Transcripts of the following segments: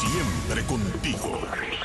Siempre contigo.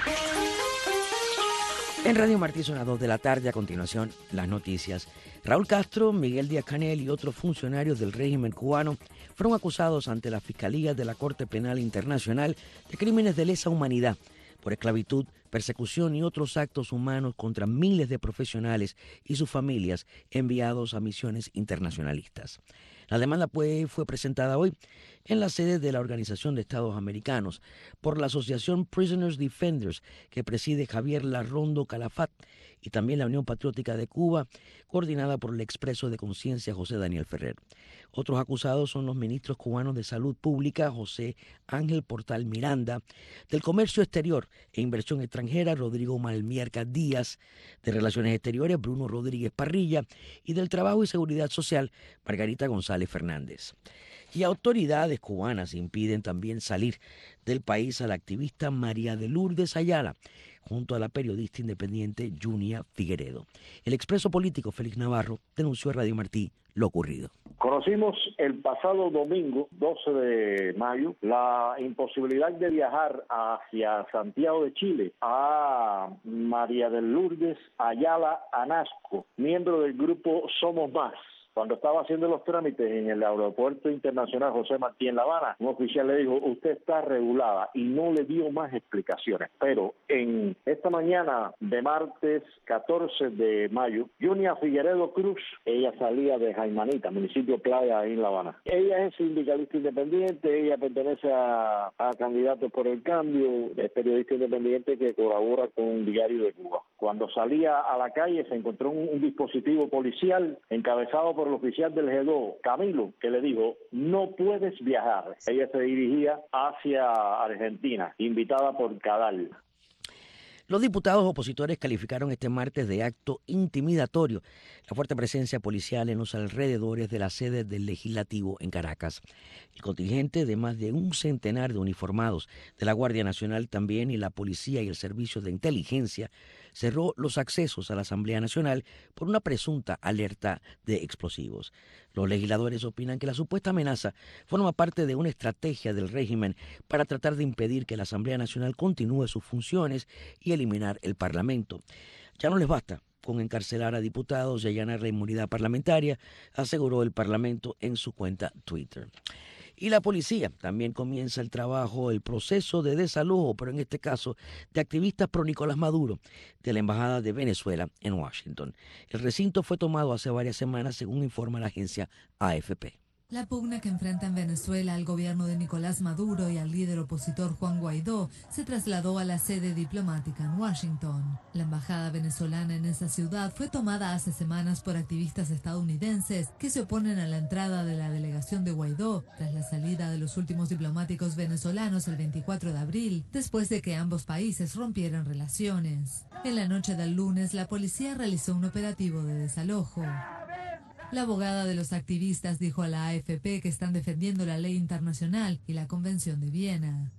En Radio Martí son las 2 de la tarde. A continuación, las noticias. Raúl Castro, Miguel Díaz-Canel y otros funcionarios del régimen cubano fueron acusados ante la Fiscalía de la Corte Penal Internacional de crímenes de lesa humanidad por esclavitud, persecución y otros actos humanos contra miles de profesionales y sus familias enviados a misiones internacionalistas. La demanda fue presentada hoy en la sede de la Organización de Estados Americanos por la Asociación Prisoners Defenders, que preside Javier Larrondo Calafat, y también la Unión Patriótica de Cuba, coordinada por el expreso de conciencia José Daniel Ferrer. Otros acusados son los ministros cubanos de Salud Pública, José Ángel Portal Miranda, del Comercio Exterior e Inversión Extranjera, Rodrigo Malmierca Díaz, de Relaciones Exteriores, Bruno Rodríguez Parrilla, y del Trabajo y Seguridad Social, Margarita González Fernández. Y autoridades cubanas impiden también salir del país a la activista María de Lourdes Ayala, junto a la periodista independiente Junia Figueredo. El expreso político Félix Navarro denunció a Radio Martí lo ocurrido. Conocimos el pasado domingo, 12 de mayo, la imposibilidad de viajar hacia Santiago de Chile a María de Lourdes Ayala Anasco, miembro del grupo Somos Más. Cuando estaba haciendo los trámites en el aeropuerto internacional José Martí en La Habana, un oficial le dijo, usted está regulada, y no le dio más explicaciones. Pero en esta mañana de martes 14 de mayo, Junia Figueredo Cruz, ella salía de Jaimanita, municipio Playa, ahí en La Habana. Ella es sindicalista independiente, ella pertenece a Candidatos por el Cambio, es periodista independiente que colabora con un diario de Cuba. Cuando salía a la calle se encontró un dispositivo policial encabezado por el oficial del G2, Camilo, que le dijo, no puedes viajar. Ella se dirigía hacia Argentina, invitada por Cadal. Los diputados opositores calificaron este martes de acto intimidatorio la fuerte presencia policial en los alrededores de la sede del Legislativo en Caracas. El contingente de más de un centenar de uniformados de la Guardia Nacional también y la policía y el servicio de inteligencia cerró los accesos a la Asamblea Nacional por una presunta alerta de explosivos. Los legisladores opinan que la supuesta amenaza forma parte de una estrategia del régimen para tratar de impedir que la Asamblea Nacional continúe sus funciones y eliminar el Parlamento. Ya no les basta con encarcelar a diputados y allanar la inmunidad parlamentaria, aseguró el Parlamento en su cuenta Twitter. Y la policía también comienza el proceso de desalojo, pero en este caso de activistas pro Nicolás Maduro de la Embajada de Venezuela en Washington. El recinto fue tomado hace varias semanas, según informa la agencia AFP. La pugna que enfrenta en Venezuela al gobierno de Nicolás Maduro y al líder opositor Juan Guaidó se trasladó a la sede diplomática en Washington. La embajada venezolana en esa ciudad fue tomada hace semanas por activistas estadounidenses que se oponen a la entrada de la delegación de Guaidó tras la salida de los últimos diplomáticos venezolanos el 24 de abril, después de que ambos países rompieran relaciones. En la noche del lunes, la policía realizó un operativo de desalojo. La abogada de los activistas dijo a la AFP que están defendiendo la ley internacional y la Convención de Viena.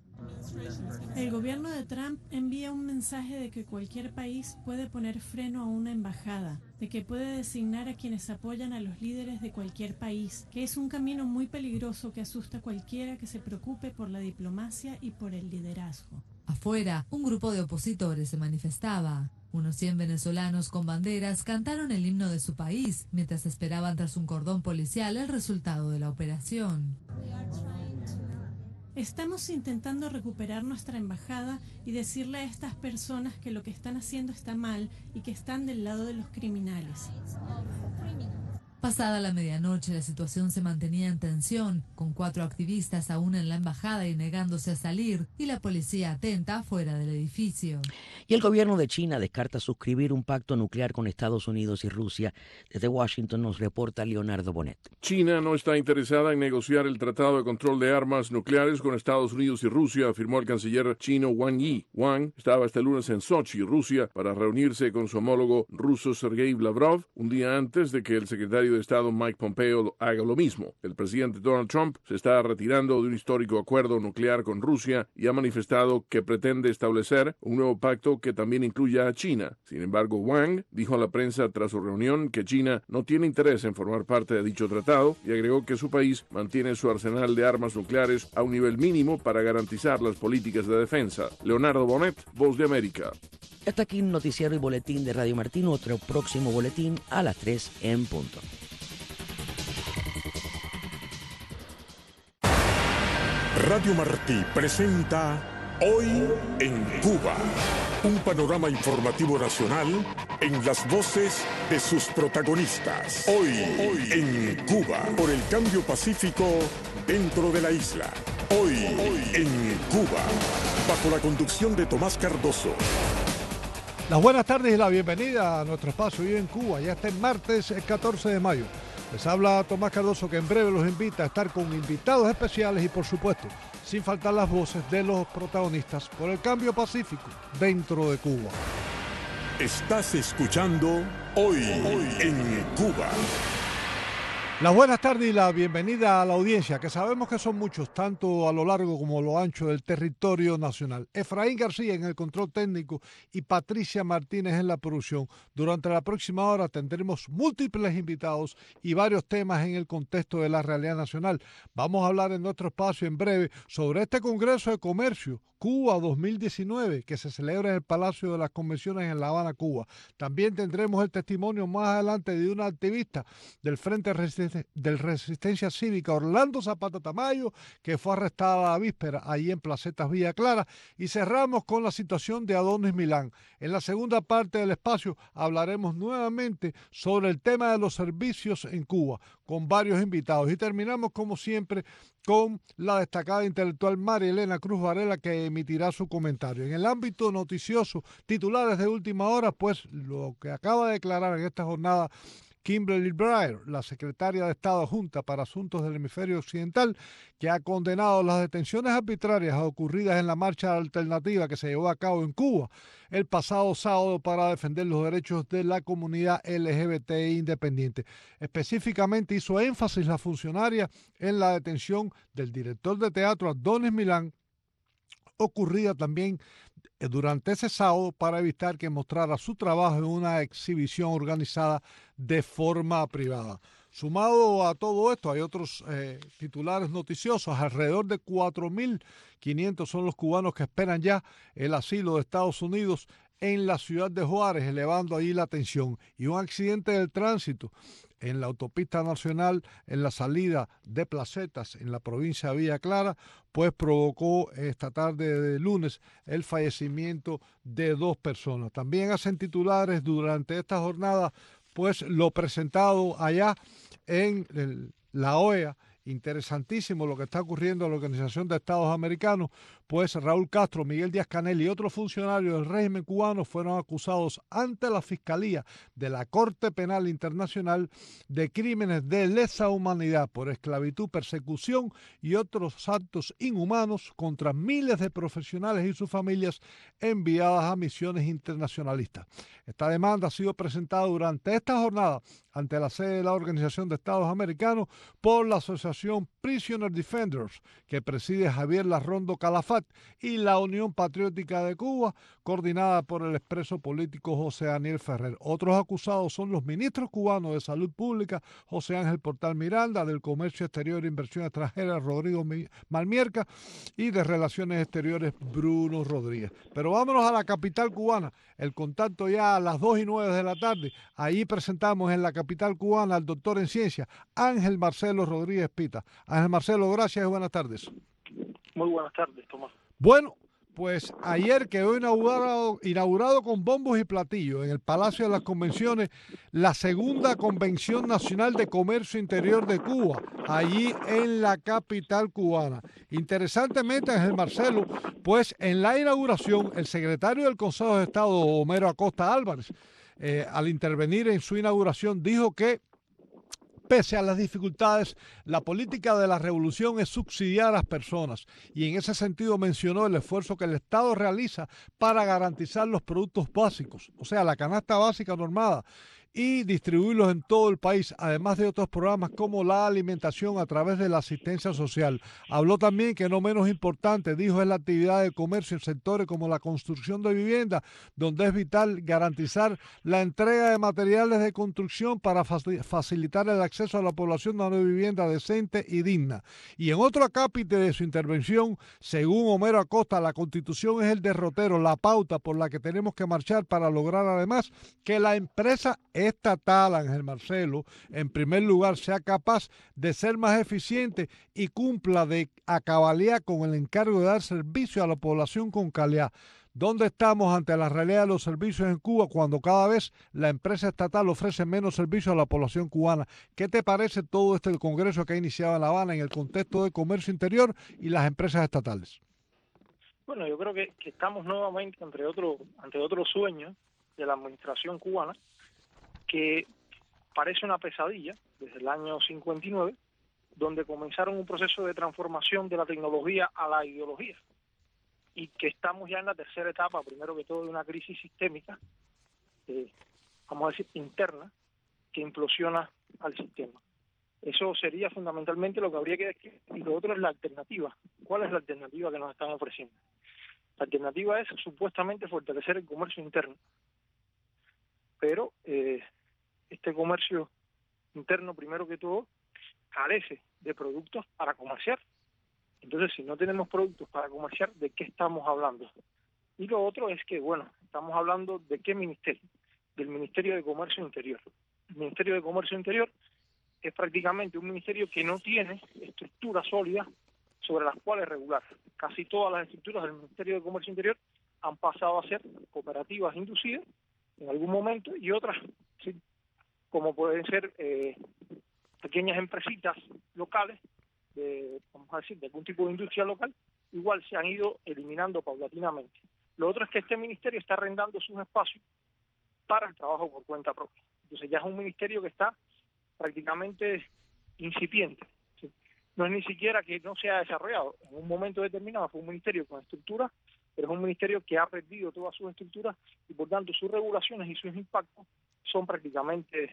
El gobierno de Trump envía un mensaje de que cualquier país puede poner freno a una embajada, de que puede designar a quienes apoyan a los líderes de cualquier país, que es un camino muy peligroso que asusta a cualquiera que se preocupe por la diplomacia y por el liderazgo. Afuera, un grupo de opositores se manifestaba. Unos 100 venezolanos con banderas cantaron el himno de su país mientras esperaban tras un cordón policial el resultado de la operación. Estamos intentando recuperar nuestra embajada y decirle a estas personas que lo que están haciendo está mal y que están del lado de los criminales. Pasada la medianoche, la situación se mantenía en tensión, con 4 activistas aún en la embajada y negándose a salir, y la policía atenta fuera del edificio. Y el gobierno de China descarta suscribir un pacto nuclear con Estados Unidos y Rusia. Desde Washington nos reporta Leonardo Bonet. China no está interesada en negociar el tratado de control de armas nucleares con Estados Unidos y Rusia, afirmó el canciller chino Wang Yi. Wang estaba este lunes en Sochi, Rusia, para reunirse con su homólogo ruso Sergei Lavrov, un día antes de que el secretario de de Estado Mike Pompeo haga lo mismo. El presidente Donald Trump se está retirando de un histórico acuerdo nuclear con Rusia y ha manifestado que pretende establecer un nuevo pacto que también incluya a China. Sin embargo, Wang dijo a la prensa tras su reunión que China no tiene interés en formar parte de dicho tratado y agregó que su país mantiene su arsenal de armas nucleares a un nivel mínimo para garantizar las políticas de defensa. Leonardo Bonet, Voz de América. Hasta aquí un noticiero y boletín de Radio Martín. Otro próximo boletín a las 3 en punto. Radio Martí presenta Hoy en Cuba, un panorama informativo nacional en las voces de sus protagonistas. Hoy en Cuba, por el cambio pacífico dentro de la isla. Hoy en Cuba, bajo la conducción de Tomás Cardoso. Las buenas tardes y la bienvenida a nuestro espacio Hoy en Cuba. Ya está el martes 14 de mayo. Les habla Tomás Cardoso, que en breve los invita a estar con invitados especiales y, por supuesto, sin faltar las voces de los protagonistas por el cambio pacífico dentro de Cuba. Estás escuchando Hoy en Cuba. Las buenas tardes y la bienvenida a la audiencia, que sabemos que son muchos, tanto a lo largo como a lo ancho del territorio nacional. Efraín García en el control técnico y Patricia Martínez en la producción. Durante la próxima hora tendremos múltiples invitados y varios temas en el contexto de la realidad nacional. Vamos a hablar en nuestro espacio en breve sobre este Congreso de Comercio Cuba 2019, que se celebra en el Palacio de las Convenciones en La Habana, Cuba. También tendremos el testimonio más adelante de una activista del Frente de Resistencia Cívica, Orlando Zapata Tamayo, que fue arrestada a víspera allí en Placetas Villa Clara. Y cerramos con la situación de Adonis Milán. En la segunda parte del espacio hablaremos nuevamente sobre el tema de los servicios en Cuba, con varios invitados. Y terminamos, como siempre, con la destacada intelectual María Elena Cruz Varela, que emitirá su comentario. En el ámbito noticioso, titulares de última hora, pues lo que acaba de declarar en esta jornada Kimberly Breyer, la secretaria de Estado adjunta para Asuntos del Hemisferio Occidental, que ha condenado las detenciones arbitrarias ocurridas en la marcha alternativa que se llevó a cabo en Cuba el pasado sábado para defender los derechos de la comunidad LGBTI independiente. Específicamente hizo énfasis la funcionaria en la detención del director de teatro Adonis Milán, ocurrida también durante ese sábado para evitar que mostrara su trabajo en una exhibición organizada de forma privada. Sumado a todo esto, hay otros titulares noticiosos. Alrededor de 4.500 son los cubanos que esperan ya el asilo de Estados Unidos en la ciudad de Juárez, elevando ahí la tensión. Y un accidente del tránsito en la autopista nacional, en la salida de Placetas, en la provincia de Villa Clara, pues provocó esta tarde de lunes el fallecimiento de 2 personas. También hacen titulares durante esta jornada, pues lo presentado allá en la OEA. Interesantísimo lo que está ocurriendo en la Organización de Estados Americanos, pues Raúl Castro, Miguel Díaz-Canel y otros funcionarios del régimen cubano fueron acusados ante la Fiscalía de la Corte Penal Internacional de crímenes de lesa humanidad por esclavitud, persecución y otros actos inhumanos contra miles de profesionales y sus familias enviadas a misiones internacionalistas. Esta demanda ha sido presentada durante esta jornada ante la sede de la Organización de Estados Americanos por la Asociación Prisoner Defenders, que preside Javier Larrondo Calafat, y la Unión Patriótica de Cuba, coordinada por el expreso político José Daniel Ferrer. Otros acusados son los ministros cubanos de Salud Pública, José Ángel Portal Miranda, del Comercio Exterior e Inversión Extranjera, Rodrigo Malmierca, y de Relaciones Exteriores, Bruno Rodríguez. Pero vámonos a la capital cubana. El contacto ya a las 2:09 de la tarde. Allí presentamos en la capital cubana al doctor en ciencia, Ángel Marcelo Rodríguez Pita. Ángel Marcelo, gracias y buenas tardes. Muy buenas tardes, Tomás. Bueno, pues ayer quedó inaugurado con bombos y platillos en el Palacio de las Convenciones la segunda Convención Nacional de Comercio Interior de Cuba, allí en la capital cubana. Interesantemente, Ángel Marcelo, pues en la inauguración, el secretario del Consejo de Estado, Homero Acosta Álvarez, al intervenir en su inauguración, dijo que pese a las dificultades, la política de la revolución es subsidiar a las personas, y en ese sentido mencionó el esfuerzo que el Estado realiza para garantizar los productos básicos, o sea, la canasta básica normada, y distribuirlos en todo el país, además de otros programas como la alimentación a través de la asistencia social. Habló también que no menos importante, dijo, es la actividad de comercio en sectores como la construcción de viviendas, donde es vital garantizar la entrega de materiales de construcción para facilitar el acceso a la población a una vivienda decente y digna. Y en otro acápite de su intervención, según Homero Acosta, la Constitución es el derrotero, la pauta por la que tenemos que marchar para lograr además que la empresa estatal, Ángel Marcelo, en primer lugar, sea capaz de ser más eficiente y cumpla a cabalidad con el encargo de dar servicio a la población con calidad. ¿Dónde estamos ante la realidad de los servicios en Cuba cuando cada vez la empresa estatal ofrece menos servicios a la población cubana? ¿Qué te parece todo este congreso que ha iniciado en La Habana en el contexto de comercio interior y las empresas estatales? Bueno, yo creo que estamos nuevamente ante otro sueño de la administración cubana que parece una pesadilla desde el año 59, donde comenzaron un proceso de transformación de la tecnología a la ideología, y que estamos ya en la tercera etapa, primero que todo, de una crisis sistémica, vamos a decir, interna, que implosiona al sistema. Eso sería fundamentalmente lo que habría que decir, y lo otro es la alternativa. ¿Cuál es la alternativa que nos están ofreciendo? La alternativa es supuestamente fortalecer el comercio interno, pero este comercio interno, primero que todo, carece de productos para comerciar. Entonces, si no tenemos productos para comerciar, ¿de qué estamos hablando? Y lo otro es que, bueno, estamos hablando de qué ministerio, del Ministerio de Comercio Interior. El Ministerio de Comercio Interior es prácticamente un ministerio que no tiene estructuras sólidas sobre las cuales regular. Casi todas las estructuras del Ministerio de Comercio Interior han pasado a ser cooperativas inducidas en algún momento, y otras, ¿sí?, como pueden ser pequeñas empresitas locales, vamos a decir, de algún tipo de industria local, igual se han ido eliminando paulatinamente. Lo otro es que este ministerio está arrendando sus espacios para el trabajo por cuenta propia. Entonces ya es un ministerio que está prácticamente incipiente, ¿sí? No es ni siquiera que no se ha desarrollado. En un momento determinado fue un ministerio con estructuras, pero es un ministerio que ha perdido todas sus estructuras y por tanto sus regulaciones y sus impactos son prácticamente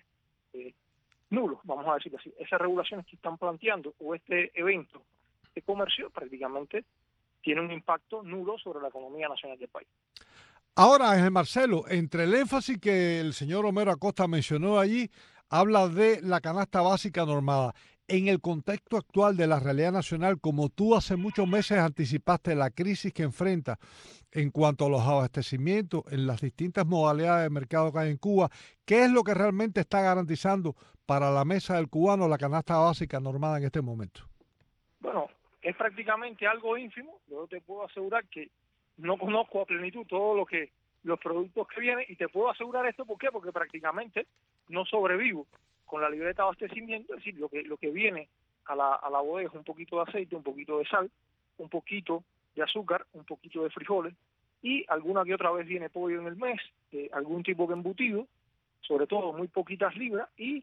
nulos, vamos a decirlo así. Esas regulaciones que están planteando o este evento de comercio prácticamente tiene un impacto nulo sobre la economía nacional del país. Ahora, Ángel Marcelo, entre el énfasis que el señor Homero Acosta mencionó allí, habla de la canasta básica normada. En el contexto actual de la realidad nacional, como tú hace muchos meses anticipaste la crisis que enfrenta en cuanto a los abastecimientos en las distintas modalidades de mercado que hay en Cuba, ¿qué es lo que realmente está garantizando para la mesa del cubano la canasta básica normada en este momento? Bueno, es prácticamente algo ínfimo. Yo te puedo asegurar que no conozco a plenitud todos los productos que vienen, y te puedo asegurar esto, ¿por qué? Porque prácticamente no sobrevivo con la libreta de abastecimiento. Es decir, lo que viene a la bodega es un poquito de aceite, un poquito de sal, un poquito de azúcar, un poquito de frijoles, y alguna que otra vez viene pollo en el mes, algún tipo de embutido, sobre todo muy poquitas libras, y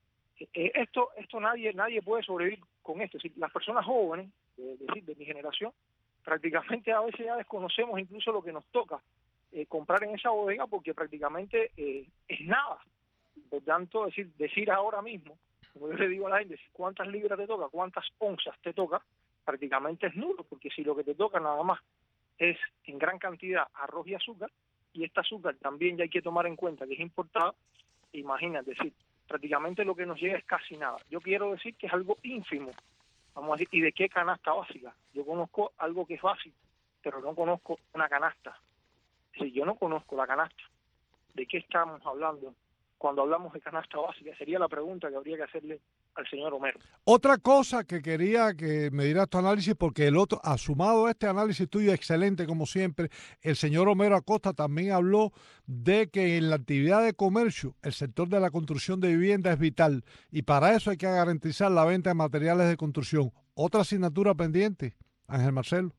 esto nadie puede sobrevivir con esto. Es decir, las personas jóvenes, de mi generación, prácticamente a veces ya desconocemos incluso lo que nos toca comprar en esa bodega, porque prácticamente es nada. Por tanto, decir ahora mismo, como yo le digo a la gente, cuántas libras te toca, cuántas onzas te toca, prácticamente es nulo, porque si lo que te toca nada más es en gran cantidad arroz y azúcar, y este azúcar también ya hay que tomar en cuenta que es importado, imagínate, decir, prácticamente lo que nos llega es casi nada. Yo quiero decir que es algo ínfimo, vamos a decir, ¿y de qué canasta básica? Yo conozco algo que es básico, pero no conozco una canasta. Es decir, yo no conozco la canasta. ¿De qué estamos hablando cuando hablamos de canasta básica? Sería la pregunta que habría que hacerle al señor Homero. Otra cosa que quería que me dieras tu análisis, porque el otro, asumado a este análisis tuyo excelente como siempre, el señor Homero Acosta también habló de que en la actividad de comercio el sector de la construcción de vivienda es vital, y para eso hay que garantizar la venta de materiales de construcción. ¿Otra asignatura pendiente, Ángel Marcelo?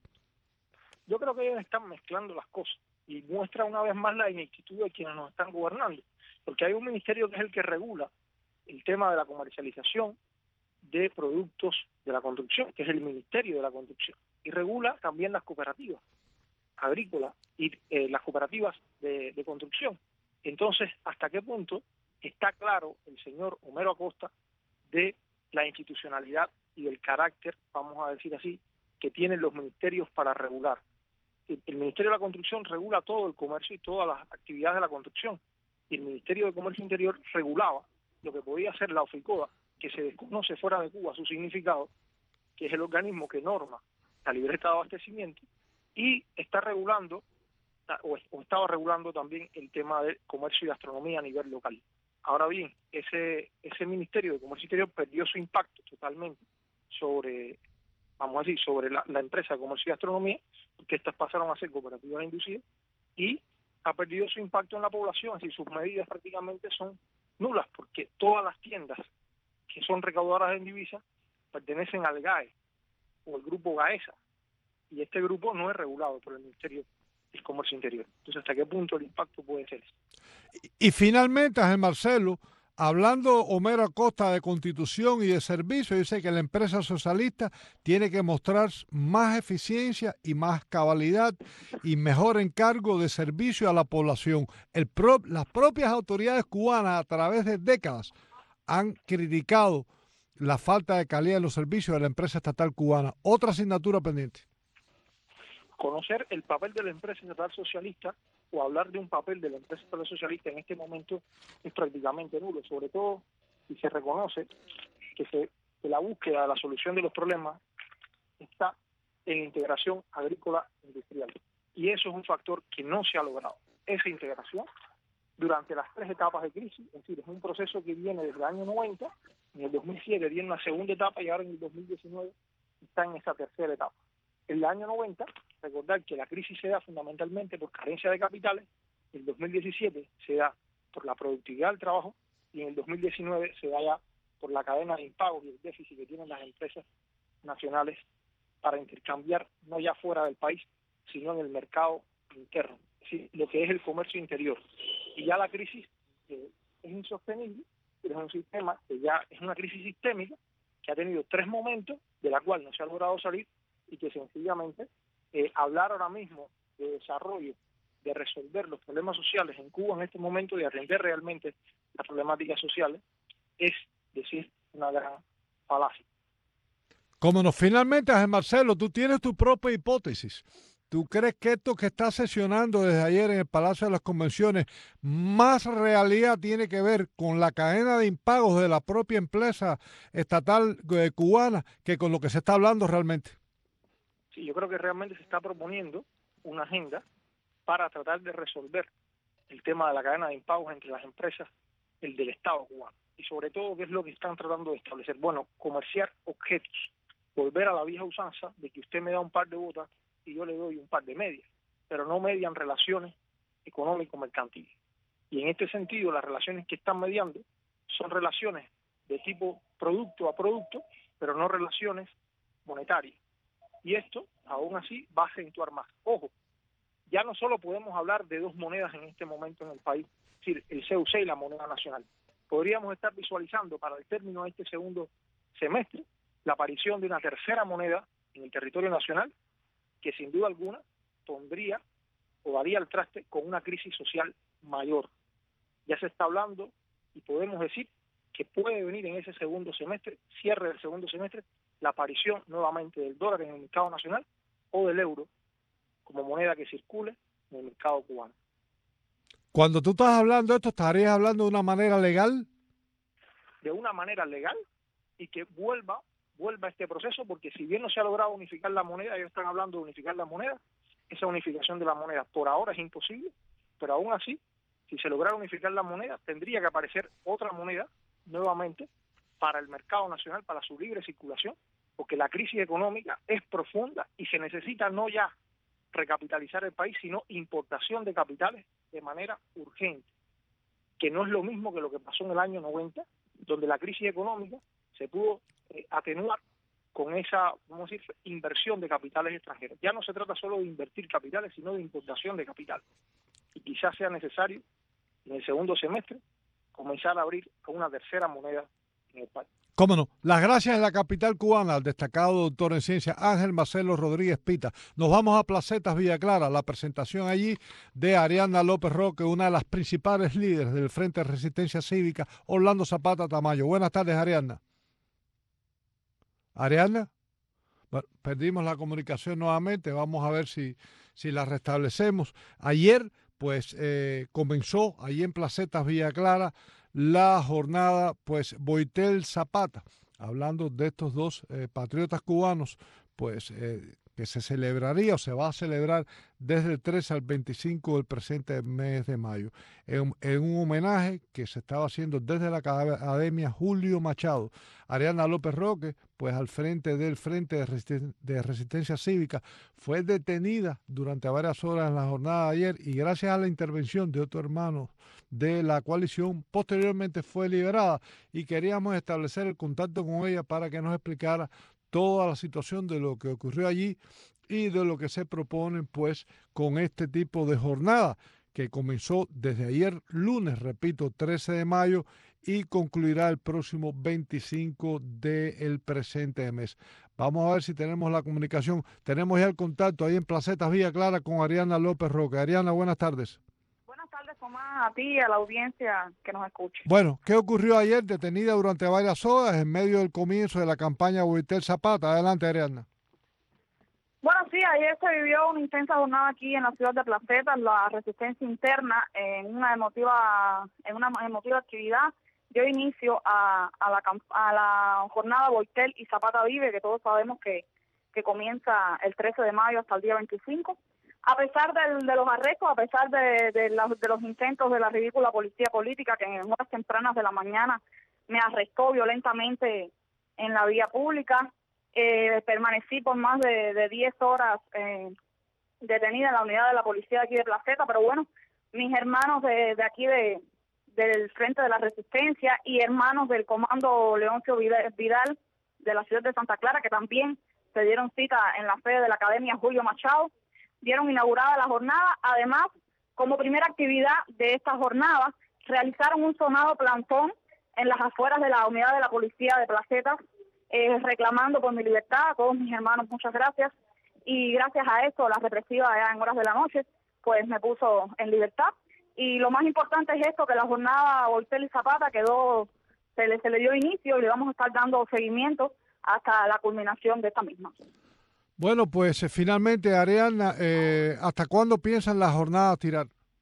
Yo creo que ellos están mezclando las cosas y muestra una vez más la ineptitud de quienes nos están gobernando, porque hay un ministerio que es el que regula el tema de la comercialización de productos de la construcción, que es el Ministerio de la Construcción, y regula también las cooperativas agrícolas y las cooperativas de construcción. Entonces, ¿hasta qué punto está claro el señor Homero Acosta de la institucionalidad y del carácter, vamos a decir así, que tienen los ministerios para regular. El Ministerio de la Construcción regula todo el comercio y todas las actividades de la construcción. Y el Ministerio de Comercio Interior regulaba lo que podía hacer la OFICOA, que se desconoce fuera de Cuba su significado, que es el organismo que norma la libreta de abastecimiento, y está regulando, o estaba regulando también el tema de comercio y gastronomía a nivel local. Ahora bien, ese Ministerio de Comercio Interior perdió su impacto totalmente sobre, vamos a decir, sobre la empresa de comercio y gastronomía, porque estas pasaron a ser cooperativas inducidas, y ha perdido su impacto en la población, es decir, sus medidas prácticamente son nulas, porque todas las tiendas que son recaudadoras en divisas pertenecen al GAE, o el grupo GAESA, y este grupo no es regulado por el Ministerio del Comercio Interior. Entonces, ¿hasta qué punto el impacto puede ser ese? Y finalmente, Ángel Marcelo, hablando Homero Acosta de Constitución y de servicio, dice que la empresa socialista tiene que mostrar más eficiencia y más cabalidad y mejor encargo de servicio a la población. Las propias autoridades cubanas a través de décadas han criticado la falta de calidad de los servicios de la empresa estatal cubana. Otra asignatura pendiente. Conocer el papel de la empresa estatal socialista o hablar de un papel de la empresa estatal socialista en este momento es prácticamente nulo, sobre todo si se reconoce que la búsqueda de la solución de los problemas está en integración agrícola industrial. Y eso es un factor que no se ha logrado. Esa integración durante las 3 etapas de crisis, es decir, es un proceso que viene desde el año 90, en el 2007 viene una segunda etapa y ahora en el 2019 está en esa tercera etapa. En el año 90, recordar que la crisis se da fundamentalmente por carencia de capitales, en el 2017 se da por la productividad del trabajo y en el 2019 se da ya por la cadena de impagos y el déficit que tienen las empresas nacionales para intercambiar no ya fuera del país, sino en el mercado interno, es decir, lo que es el comercio interior. Y ya la crisis es insostenible, pero es un sistema que ya es una crisis sistémica que ha tenido 3 momentos de la cual no se ha logrado salir y que sencillamente hablar ahora mismo de desarrollo, de resolver los problemas sociales en Cuba en este momento, de atender realmente las problemáticas sociales, es decir una gran falacia. Como no, finalmente, Ángel Marcelo, tú tienes tu propia hipótesis. ¿Tú crees que esto que está sesionando desde ayer en el Palacio de las Convenciones más realidad tiene que ver con la cadena de impagos de la propia empresa estatal cubana que con lo que se está hablando realmente? Sí, yo creo que realmente se está proponiendo una agenda para tratar de resolver el tema de la cadena de impagos entre las empresas, el del Estado cubano. Y sobre todo, ¿qué es lo que están tratando de establecer? Bueno, comerciar objetos, volver a la vieja usanza de que usted me da un par de botas y yo le doy un par de medias, pero no median relaciones económico-mercantiles. Y en este sentido, las relaciones que están mediando son relaciones de tipo producto a producto, pero no relaciones monetarias. Y esto, aún así, va a acentuar más. Ojo, ya no solo podemos hablar de 2 monedas en este momento en el país, es decir, el CUC y la moneda nacional. Podríamos estar visualizando para el término de este segundo semestre la aparición de una tercera moneda en el territorio nacional que sin duda alguna pondría o daría el traste con una crisis social mayor. Ya se está hablando y podemos decir que puede venir en ese segundo semestre, cierre del segundo semestre, la aparición nuevamente del dólar en el mercado nacional o del euro como moneda que circule en el mercado cubano. Cuando tú estás hablando de esto, ¿estarías hablando de una manera legal? De una manera legal y que vuelva este proceso, porque si bien no se ha logrado unificar la moneda, ellos están hablando de unificar la moneda, esa unificación de la moneda por ahora es imposible, pero aún así, si se lograra unificar la moneda, tendría que aparecer otra moneda nuevamente para el mercado nacional, para su libre circulación, porque la crisis económica es profunda y se necesita no ya recapitalizar el país, sino importación de capitales de manera urgente, que no es lo mismo que lo que pasó en el año 90, donde la crisis económica se pudo atenuar con esa, vamos a decir, inversión de capitales extranjeros. Ya no se trata solo de invertir capitales, sino de importación de capital. Y quizás sea necesario, en el segundo semestre, comenzar a abrir a una tercera moneda en el país. Cómo no. Las gracias en la capital cubana al destacado doctor en ciencia Ángel Marcelo Rodríguez Pita. Nos vamos a Placetas Villa Clara, la presentación allí de Ariadna López Roque, una de las principales líderes del Frente de Resistencia Cívica, Orlando Zapata Tamayo. Buenas tardes, Ariadna. Ariadna, bueno, perdimos la comunicación nuevamente, vamos a ver si la restablecemos. Ayer, pues, comenzó allí en Placetas Villa Clara la jornada, pues, Boitel Zapata, hablando de estos dos patriotas cubanos, pues, que se celebraría o se va a celebrar desde el 13 al 25 del presente mes de mayo, en un homenaje que se estaba haciendo desde la Academia Julio Machado. Ariadna López Roque, pues al frente del Frente de Resistencia Cívica, fue detenida durante varias horas en la jornada de ayer y gracias a la intervención de otro hermano de la coalición, posteriormente fue liberada y queríamos establecer el contacto con ella para que nos explicara toda la situación de lo que ocurrió allí y de lo que se proponen pues con este tipo de jornada que comenzó desde ayer lunes, repito, 13 de mayo y concluirá el próximo 25 del presente mes. Vamos a ver si tenemos la comunicación. Tenemos ya el contacto ahí en Placetas Villa Clara con Ariadna López Roque. Ariadna, buenas tardes. Buenas tardes, Tomás, a ti y a la audiencia que nos escucha. Bueno, ¿qué ocurrió ayer detenida durante varias horas en medio del comienzo de la campaña Boitel Zapata? Adelante, Ariadna. Bueno, sí, ayer se vivió una intensa jornada aquí en la ciudad de Placetas, la resistencia interna en una emotiva actividad dio inicio a la jornada Boitel y Zapata Vive, que todos sabemos que comienza el 13 de mayo hasta el día 25. A pesar de los arrestos, a pesar de los intentos de la ridícula policía política que en horas tempranas de la mañana me arrestó violentamente en la vía pública, permanecí por más de 10 horas detenida en la unidad de la policía de aquí de Placeta, pero bueno, mis hermanos de aquí del Frente de la Resistencia y hermanos del Comando Leoncio Vidal de la ciudad de Santa Clara, que también se dieron cita en la sede de la Academia Julio Machado, dieron inaugurada la jornada. Además, como primera actividad de esta jornada, realizaron un sonado plantón en las afueras de la unidad de la policía de Placetas, reclamando por mi libertad. A todos mis hermanos, muchas gracias. Y gracias a esto, la represiva ya en horas de la noche, pues me puso en libertad. Y lo más importante es esto, que la jornada Boitel y Zapata se le dio inicio y le vamos a estar dando seguimiento hasta la culminación de esta misma. Bueno, pues finalmente, Ariadna, ¿hasta cuándo piensan la jornada tirar?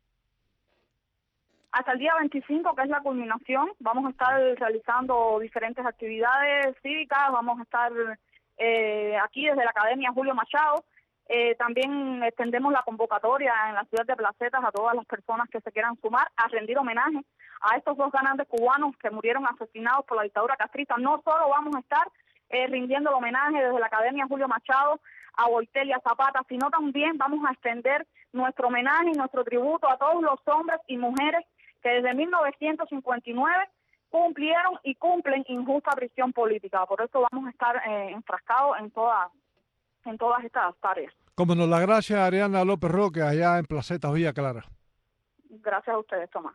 Hasta el día 25, que es la culminación. Vamos a estar realizando diferentes actividades cívicas, vamos a estar aquí desde la Academia Julio Machado. También extendemos la convocatoria en la ciudad de Placetas a todas las personas que se quieran sumar a rendir homenaje a estos dos grandes cubanos que murieron asesinados por la dictadura castrista. No solo vamos a estar rindiendo el homenaje desde la Academia Julio Machado a Boitel y a Zapata, sino también vamos a extender nuestro homenaje y nuestro tributo a todos los hombres y mujeres que desde 1959 cumplieron y cumplen injusta prisión política. Por eso vamos a estar enfrascados en todas estas tareas. Como nos la gracias a Ariadna López Roque allá en Placetas Villa Clara. Gracias a ustedes, Tomás.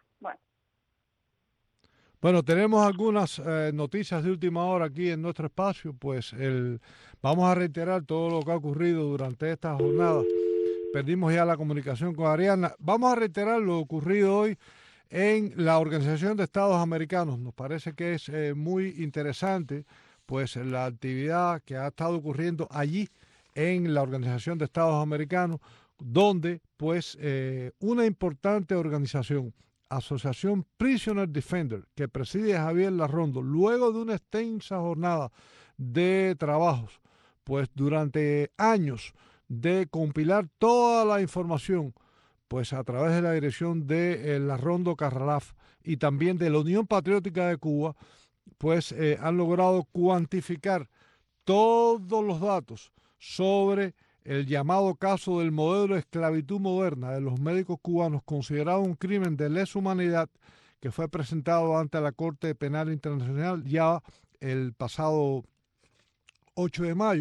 Bueno, tenemos algunas noticias de última hora aquí en nuestro espacio, pues vamos a reiterar todo lo que ha ocurrido durante esta jornada. Perdimos ya la comunicación con Ariadna. Vamos a reiterar lo ocurrido hoy en la Organización de Estados Americanos. Nos parece que es muy interesante pues la actividad que ha estado ocurriendo allí en la Organización de Estados Americanos, donde pues una importante organización, Asociación Prisoner Defender, que preside Javier Larrondo, luego de una extensa jornada de trabajos, pues durante años de compilar toda la información, pues a través de la dirección de Larrondo Carralaf y también de la Unión Patriótica de Cuba, pues han logrado cuantificar todos los datos sobre el llamado caso del modelo de esclavitud moderna de los médicos cubanos, considerado un crimen de lesa humanidad, que fue presentado ante la Corte Penal Internacional ya el pasado 8 de mayo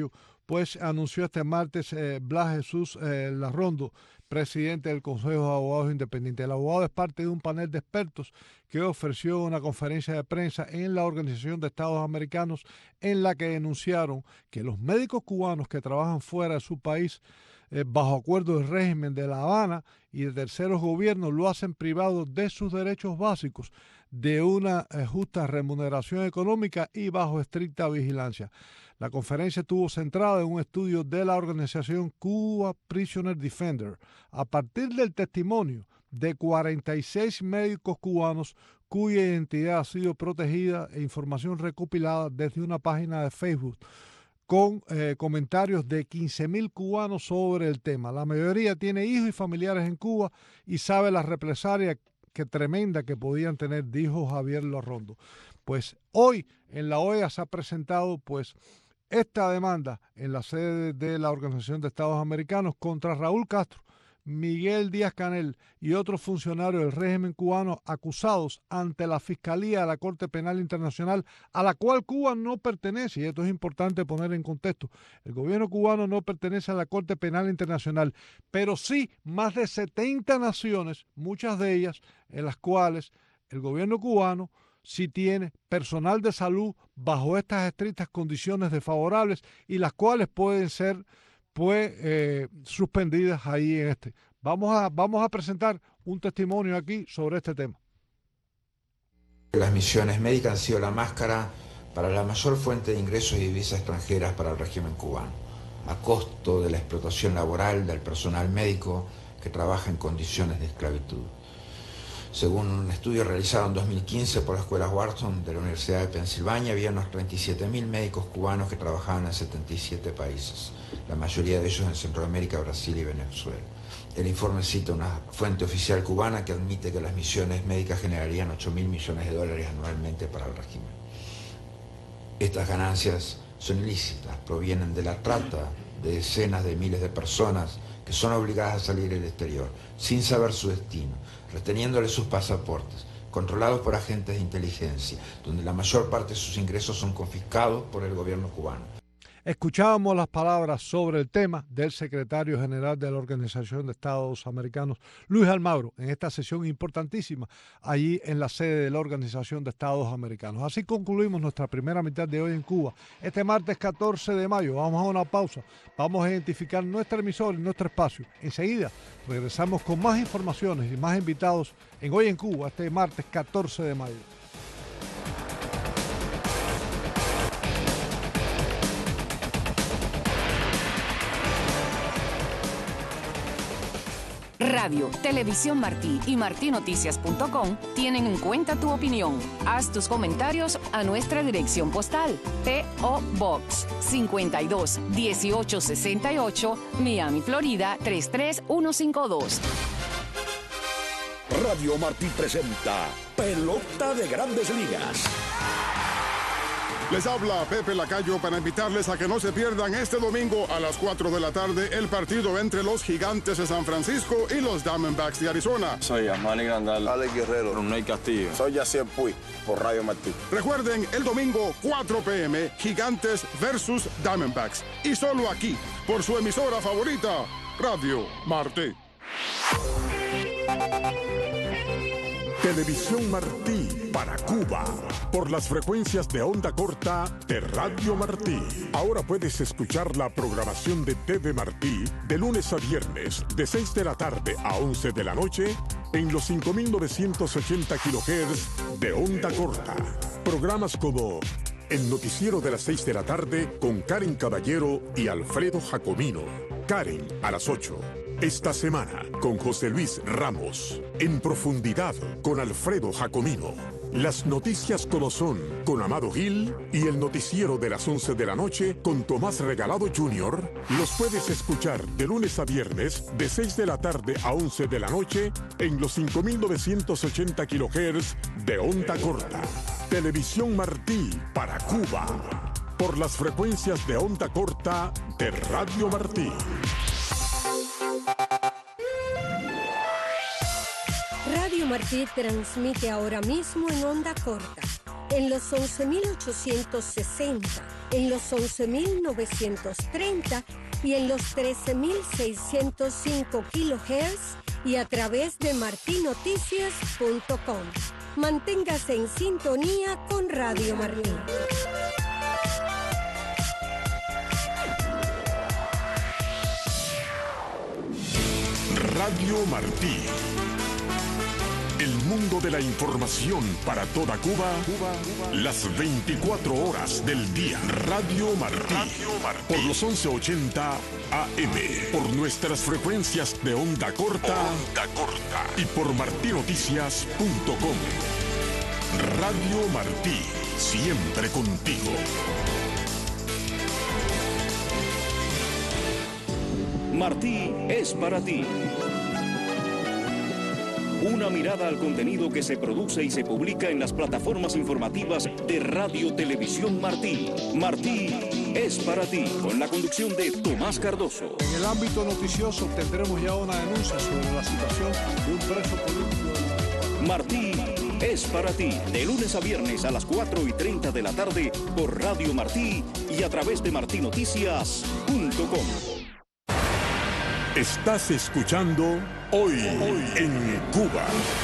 pues anunció este martes Blas Jesús Larrondo, presidente del Consejo de Abogados Independientes. El abogado es parte de un panel de expertos que ofreció una conferencia de prensa en la Organización de Estados Americanos en la que denunciaron que los médicos cubanos que trabajan fuera de su país bajo acuerdo del régimen de La Habana y de terceros gobiernos lo hacen privado de sus derechos básicos, de una justa remuneración económica y bajo estricta vigilancia. La conferencia estuvo centrada en un estudio de la organización Cuba Prisoner Defender, a partir del testimonio de 46 médicos cubanos cuya identidad ha sido protegida e información recopilada desde una página de Facebook, con comentarios de 15.000 cubanos sobre el tema. La mayoría tiene hijos y familiares en Cuba y sabe la represalia tremenda que podían tener, dijo Javier Larrondo. Pues hoy en la OEA se ha presentado pues esta demanda en la sede de la Organización de Estados Americanos contra Raúl Castro, Miguel Díaz-Canel y otros funcionarios del régimen cubano acusados ante la Fiscalía de la Corte Penal Internacional, a la cual Cuba no pertenece, y esto es importante poner en contexto. El gobierno cubano no pertenece a la Corte Penal Internacional, pero sí más de 70 naciones, muchas de ellas en las cuales el gobierno cubano sí tiene personal de salud bajo estas estrictas condiciones desfavorables y las cuales pueden ser suspendidas ahí en este. Vamos a presentar un testimonio aquí sobre este tema. Las misiones médicas han sido la máscara para la mayor fuente de ingresos y divisas extranjeras para el régimen cubano, a costo de la explotación laboral del personal médico que trabaja en condiciones de esclavitud. Según un estudio realizado en 2015 por la Escuela Wharton de la Universidad de Pensilvania, había unos 37.000 médicos cubanos que trabajaban en 77 países, la mayoría de ellos en Centroamérica, Brasil y Venezuela. El informe cita una fuente oficial cubana que admite que las misiones médicas generarían $8.000 millones anualmente para el régimen. Estas ganancias son ilícitas, provienen de la trata de decenas de miles de personas que son obligadas a salir al exterior, sin saber su destino, reteniéndoles sus pasaportes, controlados por agentes de inteligencia, donde la mayor parte de sus ingresos son confiscados por el gobierno cubano. Escuchábamos las palabras sobre el tema del secretario general de la Organización de Estados Americanos, Luis Almagro, en esta sesión importantísima allí en la sede de la Organización de Estados Americanos. Así concluimos nuestra primera mitad de hoy en Cuba. Este martes 14 de mayo vamos a una pausa, vamos a identificar nuestra emisora y nuestro espacio. Enseguida regresamos con más informaciones y más invitados en Hoy en Cuba, este martes 14 de mayo. Radio, Televisión Martí y martinoticias.com tienen en cuenta tu opinión. Haz tus comentarios a nuestra dirección postal. P.O. Box 52 1868, Miami, Florida 33152. Radio Martí presenta Pelota de Grandes Ligas. Les habla Pepe Lacayo para invitarles a que no se pierdan este domingo a las 4 de la tarde el partido entre los Gigantes de San Francisco y los Diamondbacks de Arizona. Soy Manny Grandal, Alex Guerrero, Brunei Castillo. Soy Yacier Puig por Radio Martí. Recuerden, el domingo 4 p.m. Gigantes versus Diamondbacks. Y solo aquí, por su emisora favorita, Radio Martí. Televisión Martí para Cuba, por las frecuencias de onda corta de Radio Martí. Ahora puedes escuchar la programación de TV Martí de lunes a viernes, de 6 de la tarde a 11 de la noche, en los 5.980 kHz de onda corta. Programas como El Noticiero de las 6 de la tarde con Karen Caballero y Alfredo Jacomino. Karen a las 8. Esta semana, con José Luis Ramos. En Profundidad, con Alfredo Jacomino. Las noticias como son, con Amado Gil. Y el noticiero de las 11 de la noche, con Tomás Regalado Jr. Los puedes escuchar de lunes a viernes, de 6 de la tarde a 11 de la noche, en los 5.980 kHz de onda corta. Televisión Martí para Cuba, por las frecuencias de onda corta de Radio Martí. Radio Martí transmite ahora mismo en onda corta, en los 11.860 en los 11.930 y en los 13.605 kHz y a través de martinoticias.com. Manténgase en sintonía con Radio Martí. Radio Martí. El mundo de la información para toda Cuba, las 24 horas del día. Radio Martí. Por los 1180 AM. Por nuestras frecuencias de onda corta. Y por martinoticias.com. Radio Martí. Siempre contigo. Martí es para ti. Una mirada al contenido que se produce y se publica en las plataformas informativas de Radio Televisión Martí. Martí es para ti, con la conducción de Tomás Cardoso. En el ámbito noticioso tendremos ya una denuncia sobre la situación de un preso político. Martí es para ti, de lunes a viernes a las 4:30 de la tarde por Radio Martí y a través de martinoticias.com. Estás escuchando Hoy en Cuba.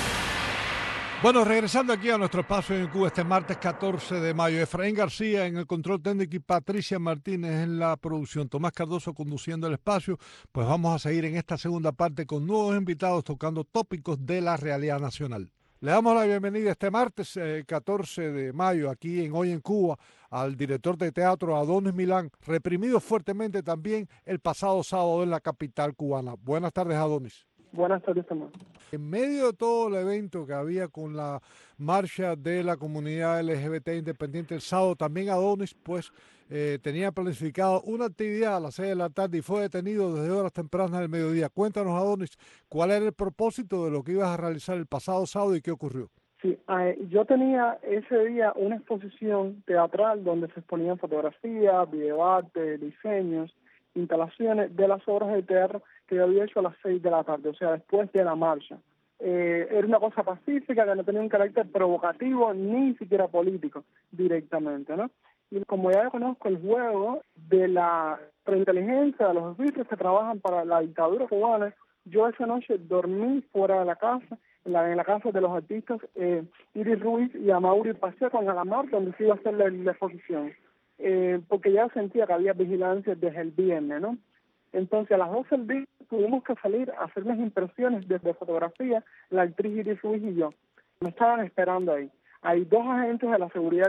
Bueno, regresando aquí a nuestro espacio en Cuba este martes 14 de mayo. Efraín García en el control técnico y Patricia Martínez en la producción. Tomás Cardoso conduciendo el espacio. Pues vamos a seguir en esta segunda parte con nuevos invitados tocando tópicos de la realidad nacional. Le damos la bienvenida este martes 14 de mayo aquí en Hoy en Cuba al director de teatro Adonis Milán, reprimido fuertemente también el pasado sábado en la capital cubana. Buenas tardes, Adonis. Buenas tardes, Tomás. En medio de todo el evento que había con la marcha de la comunidad LGBT independiente el sábado, también Adonis pues tenía planificado una actividad a las 6 de la tarde y fue detenido desde horas tempranas del mediodía. Cuéntanos, Adonis, ¿cuál era el propósito de lo que ibas a realizar el pasado sábado y qué ocurrió? Sí, yo tenía ese día una exposición teatral donde se exponían fotografías, videoarte, diseños, instalaciones de las obras de teatro que yo había hecho a las 6 de la tarde, o sea, después de la marcha. Era una cosa pacífica que no tenía un carácter provocativo ni siquiera político directamente, ¿no? Y como ya conozco el juego de la inteligencia, de los oficios que trabajan para la dictadura cubana, yo esa noche dormí fuera de la casa, en la casa de los artistas Iris Ruiz y Amaury Pacheco en Alamar, donde se iba a hacer la exposición, porque ya sentía que había vigilancia desde el viernes, ¿no? Entonces a las 12 del día tuvimos que salir a hacer las impresiones desde fotografía, la actriz Iris Ruiz y yo. Me estaban esperando ahí. Hay dos agentes de la seguridad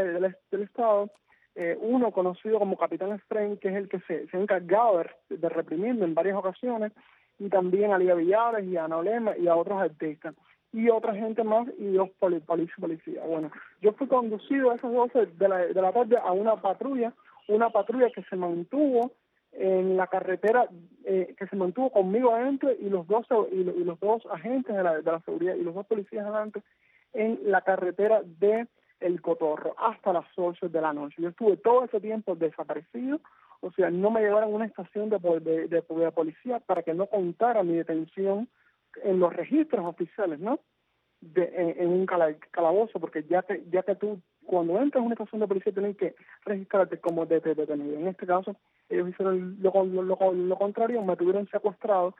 del Estado, uno conocido como Capitán Efraín, que es el que se ha encargado de reprimirme en varias ocasiones, y también a Lía Villares y a Ana Olema y a otros artistas, y otra gente más y dos policías. Bueno, yo fui conducido a esas 12 de la tarde a una patrulla que se mantuvo en la carretera, que se mantuvo conmigo adentro y los dos agentes de la seguridad y los dos policías adelante en la carretera de El Cotorro hasta las 8 de la noche. Yo estuve todo ese tiempo desaparecido, o sea, no me llevaron a una estación de policía para que no contara mi detención en los registros oficiales, ¿no? En un calabozo, porque ya que tú, cuando entras a una estación de policía, tienes que registrarte como detenido. En este caso, ellos hicieron lo contrario, me tuvieron secuestrado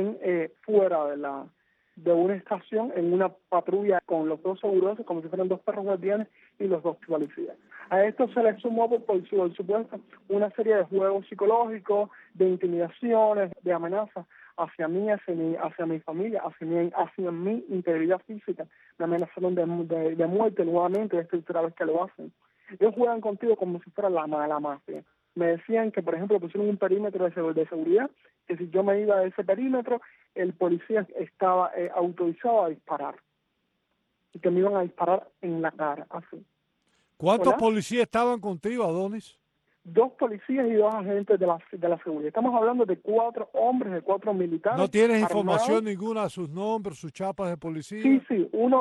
fuera de una estación, en una patrulla con los dos seguros, como si fueran dos perros guardianes y los dos policías. A esto se le sumó, por supuesto, una serie de juegos psicológicos, de intimidaciones, de amenazas hacia mí, hacia mi familia, hacia mi integridad física. Me amenazaron de muerte nuevamente, esta tercera vez que lo hacen. Ellos juegan contigo como si fuera la mafia. Me decían que, por ejemplo, pusieron un perímetro de seguridad, que si yo me iba de ese perímetro, el policía estaba autorizado a disparar. Y que me iban a disparar en la cara, así. ¿Cuántos policías estaban contigo, Adonis? 2 policías y 2 agentes de la seguridad. Estamos hablando de 4 hombres, de 4 militares. ¿No tienes información ninguna de sus nombres, sus chapas de policía? Sí, no,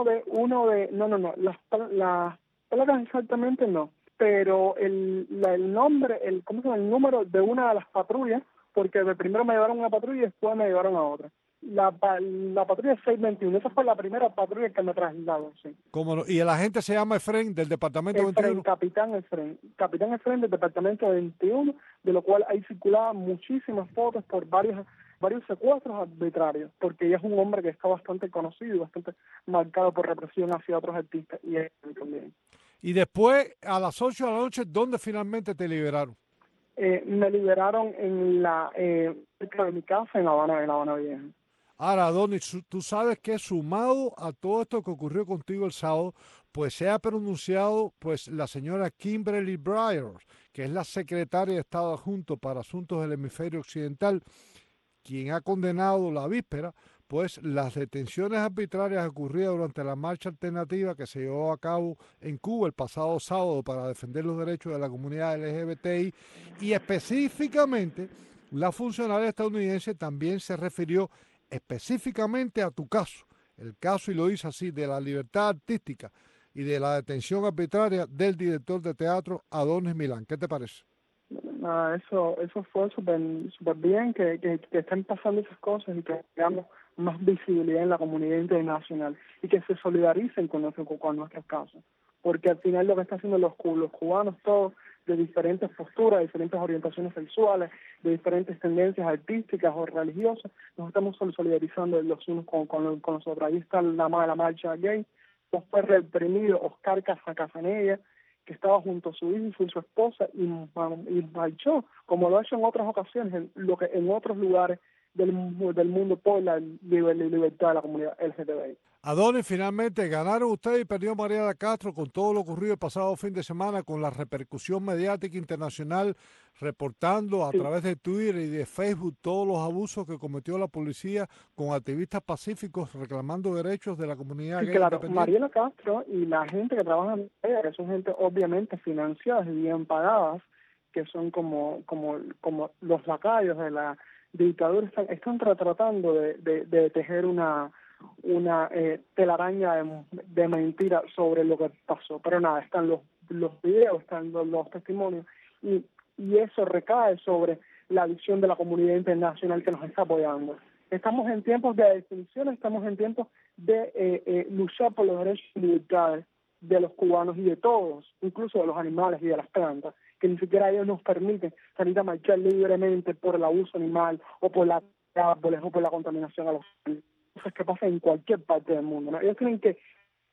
las placas exactamente no, pero el nombre, el número de una de las patrullas, porque primero me llevaron a una patrulla y después me llevaron a otra. La patrulla 621, esa fue la primera patrulla que me trasladaron, sí. ¿Cómo no? ¿Y el agente se llama Efren, del departamento 21? Capitán Efren del departamento 21, de lo cual ahí circulaban muchísimas fotos por varios secuestros arbitrarios, porque ella es un hombre que está bastante conocido y bastante marcado por represión hacia otros artistas, y él también. Y después, a las 8 de la noche, ¿dónde finalmente te liberaron? Me liberaron en cerca de mi casa en La Habana Vieja. Ahora, Adonis, tú sabes que sumado a todo esto que ocurrió contigo el sábado, pues se ha pronunciado pues la señora Kimberly Bryars, que es la secretaria de Estado adjunto para asuntos del hemisferio occidental, quien ha condenado la víspera pues las detenciones arbitrarias ocurridas durante la marcha alternativa que se llevó a cabo en Cuba el pasado sábado para defender los derechos de la comunidad LGBTI, y específicamente la funcionaria estadounidense también se refirió específicamente a tu caso, el caso, y lo dice así, de la libertad artística y de la detención arbitraria del director de teatro Adonis Milán. ¿Qué te parece? Eso fue súper bien que estén pasando esas cosas y que tengamos más visibilidad en la comunidad internacional y que se solidaricen con nuestros casos, porque al final lo que están haciendo los cubanos todos, de diferentes posturas, de diferentes orientaciones sexuales, de diferentes tendencias artísticas o religiosas, nos estamos solidarizando los unos con nosotros. Ahí está la marcha gay, fue reprimido Oscar Casanella, que estaba junto a su hijo y su esposa, y marchó, como lo ha hecho en otras ocasiones, en otros lugares del mundo por la libertad de la comunidad LGTBI. Adonis, finalmente ganaron ustedes y perdió Mariela Castro con todo lo ocurrido el pasado fin de semana, con la repercusión mediática internacional, reportando a través de Twitter y de Facebook todos los abusos que cometió la policía con activistas pacíficos reclamando derechos de la comunidad gay. Claro, Mariela Castro y la gente que trabaja en ella, que son gente obviamente financiadas y bien pagadas, que son como los lacayos de la dictadura, están tratando de tejer una telaraña de mentira sobre lo que pasó. Pero nada, están los videos, están los testimonios, y eso recae sobre la visión de la comunidad internacional que nos está apoyando. Estamos en tiempos de definición, estamos en tiempos de luchar por los derechos y libertades de los cubanos y de todos, incluso de los animales y de las plantas, que ni siquiera ellos nos permiten salir a marchar libremente por el abuso animal o por la árboles o por la contaminación a los cosas que pasan en cualquier parte del mundo, ¿no? Ellos tienen que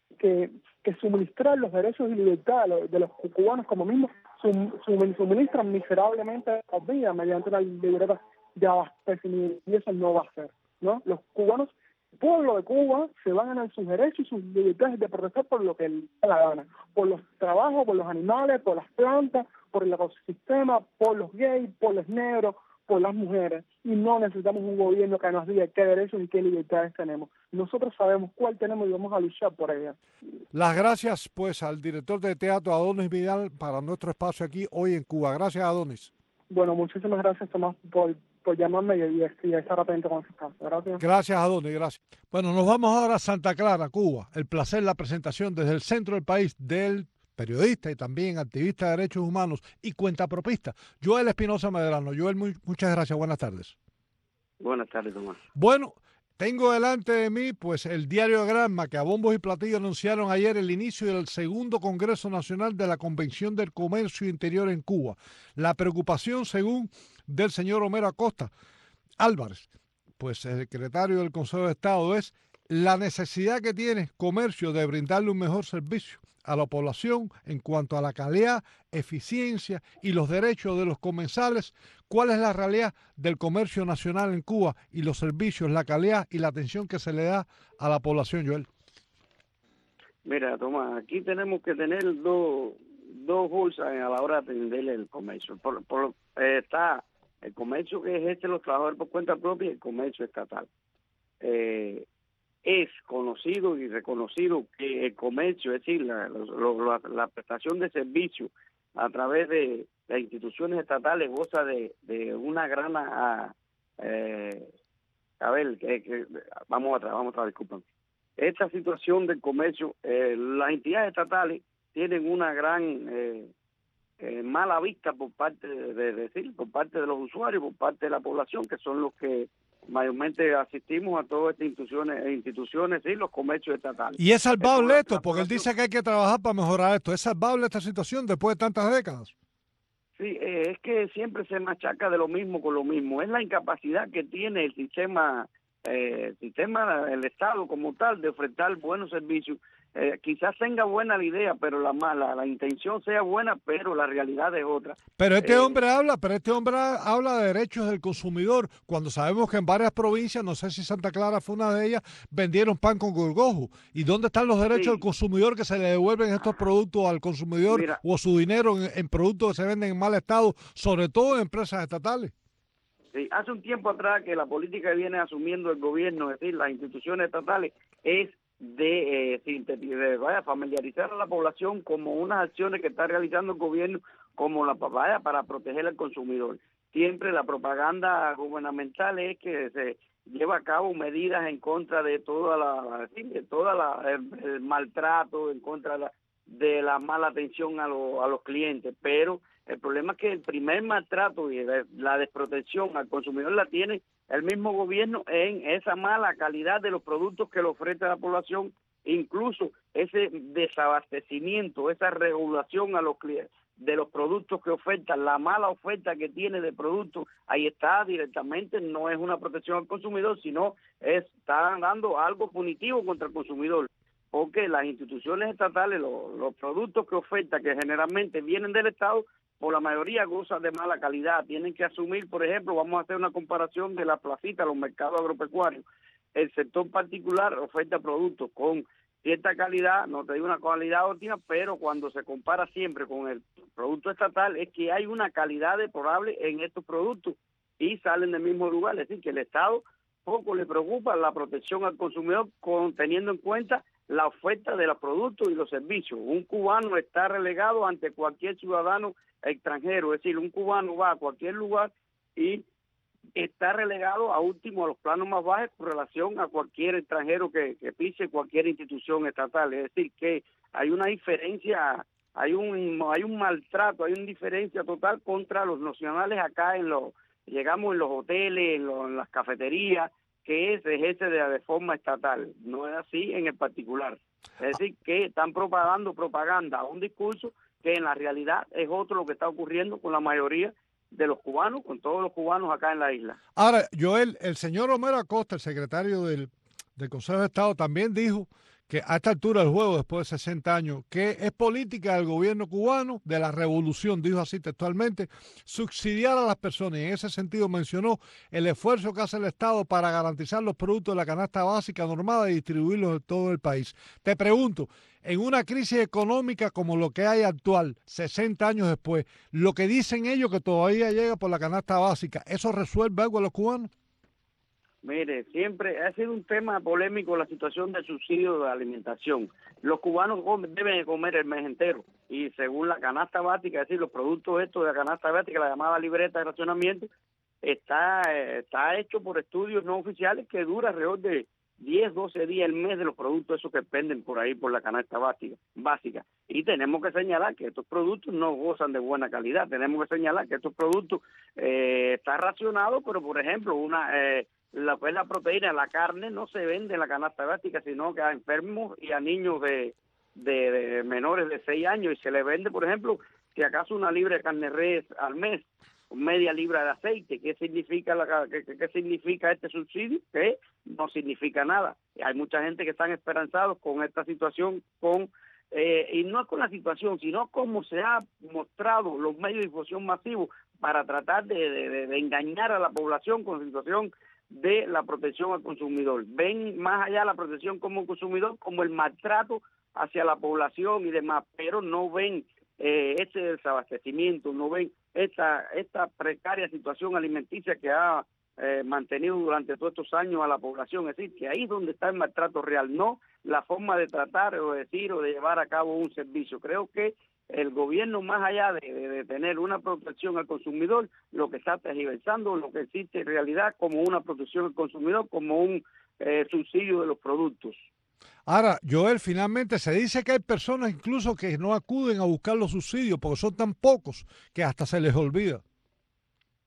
suministrar los derechos y libertades de los cubanos, como mismo suministran miserablemente la vida mediante una libreta de abastecimiento, y eso no va a ser, ¿no? Los cubanos, el pueblo de Cuba, se van a ganar sus derechos y sus libertades de protestar por lo que les da la gana, por los trabajos, por los animales, por las plantas, por el ecosistema, por los gays, por los negros, por las mujeres, y no necesitamos un gobierno que nos diga qué derechos y qué libertades tenemos. Nosotros sabemos cuál tenemos y vamos a luchar por ella. Las gracias pues al director de teatro Adonis Vidal para nuestro espacio aquí hoy en Cuba. Gracias, Adonis. Bueno, muchísimas gracias, Tomás, por llamarme y estar atento con ese caso. Gracias. Gracias, Adonis, gracias. Bueno, nos vamos ahora a Santa Clara, Cuba. El placer, la presentación desde el centro del país del periodista y también activista de derechos humanos y cuentapropista, Joel Espinosa Medrano. Joel, muchas gracias, buenas tardes. Buenas tardes, Tomás. Bueno, tengo delante de mí pues el diario de Granma, que a bombos y platillos anunciaron ayer el inicio del segundo Congreso Nacional de la Convención del Comercio Interior en Cuba. La preocupación, según del señor Homero Acosta Álvarez, pues el secretario del Consejo de Estado, es la necesidad que tiene comercio de brindarle un mejor servicio a la población en cuanto a la calidad, eficiencia y los derechos de los comensales. ¿Cuál es la realidad del comercio nacional en Cuba y los servicios, la calidad y la atención que se le da a la población, Joel? Mira, Tomás, aquí tenemos que tener dos bolsas a la hora de atender el comercio. Está el comercio que ejerce los trabajadores por cuenta propia y el comercio estatal. Es conocido y reconocido que el comercio, es decir, la prestación de servicios a través de las instituciones estatales goza de una gran vamos atrás, disculpen. Esta situación del comercio, las entidades estatales tienen una gran mala vista por parte de los usuarios, por parte de la población, que son los que mayormente asistimos a todas estas instituciones y los comercios estatales. ¿Y es salvable esto? Porque él dice que hay que trabajar para mejorar esto. ¿Es salvable esta situación después de tantas décadas? Sí, es que siempre se machaca de lo mismo con lo mismo. Es la incapacidad que tiene el sistema, el Estado como tal, de ofrecer buenos servicios. Quizás tenga buena la idea, pero la intención sea buena, pero la realidad es otra. Pero este hombre habla de derechos del consumidor, cuando sabemos que en varias provincias, no sé si Santa Clara fue una de ellas, vendieron pan con gorgojo. ¿Y dónde están los derechos del consumidor, que se le devuelven estos productos al consumidor o su dinero en productos que se venden en mal estado, sobre todo en empresas estatales? Sí, hace un tiempo atrás que la política que viene asumiendo el gobierno, es decir, las instituciones estatales, es de familiarizar a la población como unas acciones que está realizando el gobierno como para proteger al consumidor. Siempre la propaganda gubernamental es que se lleva a cabo medidas en contra de el maltrato, en contra de la mala atención a los clientes, pero el problema es que el primer maltrato y la desprotección al consumidor la tiene el mismo gobierno en esa mala calidad de los productos que le ofrece a la población, incluso ese desabastecimiento, esa regulación a los clientes de los productos que ofertan, la mala oferta que tiene de productos, ahí está directamente, no es una protección al consumidor, sino está dando algo punitivo contra el consumidor, porque las instituciones estatales, los productos que ofertan, que generalmente vienen del Estado, por la mayoría gozan de mala calidad. Tienen que asumir, por ejemplo, vamos a hacer una comparación de la placita, los mercados agropecuarios. El sector particular oferta productos con cierta calidad, no te digo una calidad óptima, pero cuando se compara siempre con el producto estatal, es que hay una calidad deplorable en estos productos y salen del mismo lugar. Es decir, que el Estado poco le preocupa la protección al consumidor, teniendo en cuenta la oferta de los productos y los servicios. Un cubano está relegado ante cualquier ciudadano extranjero, es decir, un cubano va a cualquier lugar y está relegado a los planos más bajos con relación a cualquier extranjero que pise cualquier institución estatal. Es decir, que hay una diferencia, hay un maltrato, hay una diferencia total contra los nacionales acá llegamos en los hoteles, en las cafeterías, que se ejerce de forma estatal. No es así en el particular. Es decir, que están propagando propaganda, un discurso que en la realidad es otro lo que está ocurriendo con la mayoría de los cubanos, con todos los cubanos acá en la isla. Ahora, Joel, el señor Romero Acosta, el secretario del Consejo de Estado, también dijo que a esta altura del juego, después de 60 años, que es política del gobierno cubano, de la revolución, dijo así textualmente, subsidiar a las personas. Y en ese sentido mencionó el esfuerzo que hace el Estado para garantizar los productos de la canasta básica normada y distribuirlos en todo el país. Te pregunto, en una crisis económica como lo que hay actual, 60 años después, lo que dicen ellos que todavía llega por la canasta básica, ¿eso resuelve algo a los cubanos? Mire, siempre ha sido un tema polémico la situación del subsidio de alimentación. Los cubanos deben comer el mes entero y según la canasta básica, es decir, los productos estos de la canasta básica, la llamada libreta de racionamiento, está hecho por estudios no oficiales que dura alrededor de 10, 12 días el mes de los productos esos que penden por ahí por la canasta básica. Y tenemos que señalar que estos productos no gozan de buena calidad. Tenemos que señalar que estos productos están racionados, pero por ejemplo, la proteína, la carne no se vende en la canasta básica, sino que a enfermos y a niños de menores de 6 años, y se le vende, por ejemplo, si acaso una libra de carne res al mes, media libra de aceite. ¿Qué significa qué significa este subsidio? Que no significa nada. Hay mucha gente que están esperanzados con esta situación, y no es con la situación, sino como se ha mostrado los medios de difusión masivos para tratar de engañar a la población con la situación de la protección al consumidor. Ven más allá la protección como consumidor como el maltrato hacia la población y demás, pero no ven ese desabastecimiento, no ven esta precaria situación alimenticia que ha mantenido durante todos estos años a la población. Es decir, que ahí es donde está el maltrato real, no la forma de tratar o decir o de llevar a cabo un servicio. Creo que el gobierno, más allá de tener una protección al consumidor, lo que está tergiversando lo que existe en realidad como una protección al consumidor, como un subsidio de los productos. Ahora, Joel, finalmente se dice que hay personas incluso que no acuden a buscar los subsidios porque son tan pocos que hasta se les olvida.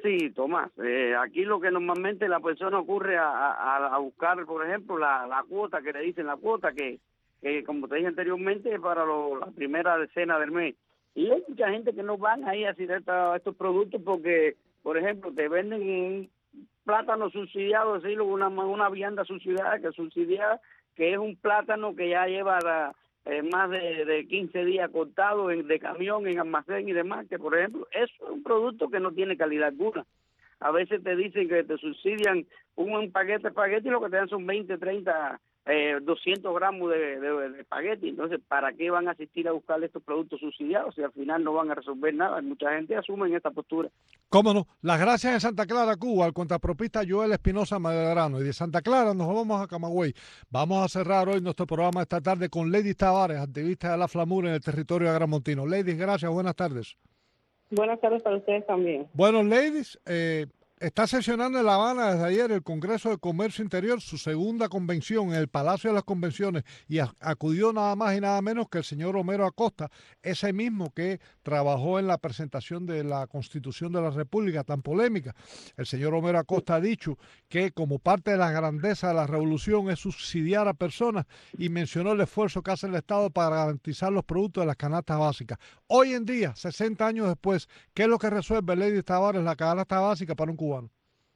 así, Tomás. Aquí lo que normalmente la persona ocurre a buscar, por ejemplo, la cuota, que le dicen la cuota, que como te dije anteriormente, es para la primera decena del mes. Y hay mucha gente que no van ahí a hacer estos productos porque, por ejemplo, te venden un plátano subsidiado, decirlo, una vianda subsidiada, que es un plátano que ya lleva más de 15 días cortado de camión, en almacén y demás, que por ejemplo, eso es un producto que no tiene calidad alguna. A veces te dicen que te subsidian un paquete de espagueti y lo que te dan son 20, 30, 200 gramos de espagueti. Entonces, ¿para qué van a asistir a buscar estos productos subsidiados si al final no van a resolver nada? Mucha gente asume esta postura. Cómo no. Las gracias en Santa Clara, Cuba, al contrapropista Joel Espinosa Medrano. Y de Santa Clara nos vamos a Camagüey. Vamos a cerrar hoy nuestro programa esta tarde con Lady Tavares, activista de la FLAMUR en el territorio agramontino. Ladies, gracias, buenas tardes. Buenas tardes para ustedes también. Bueno, ladies, está sesionando en La Habana desde ayer el Congreso de Comercio Interior, su segunda convención en el Palacio de las Convenciones, y acudió nada más y nada menos que el señor Homero Acosta, ese mismo que trabajó en la presentación de la Constitución de la República, tan polémica. El señor Homero Acosta ha dicho que como parte de la grandeza de la revolución es subsidiar a personas y mencionó el esfuerzo que hace el Estado para garantizar los productos de las canastas básicas. Hoy en día, 60 años después, ¿qué es lo que resuelve Lady Tavares la canasta básica para un cubano?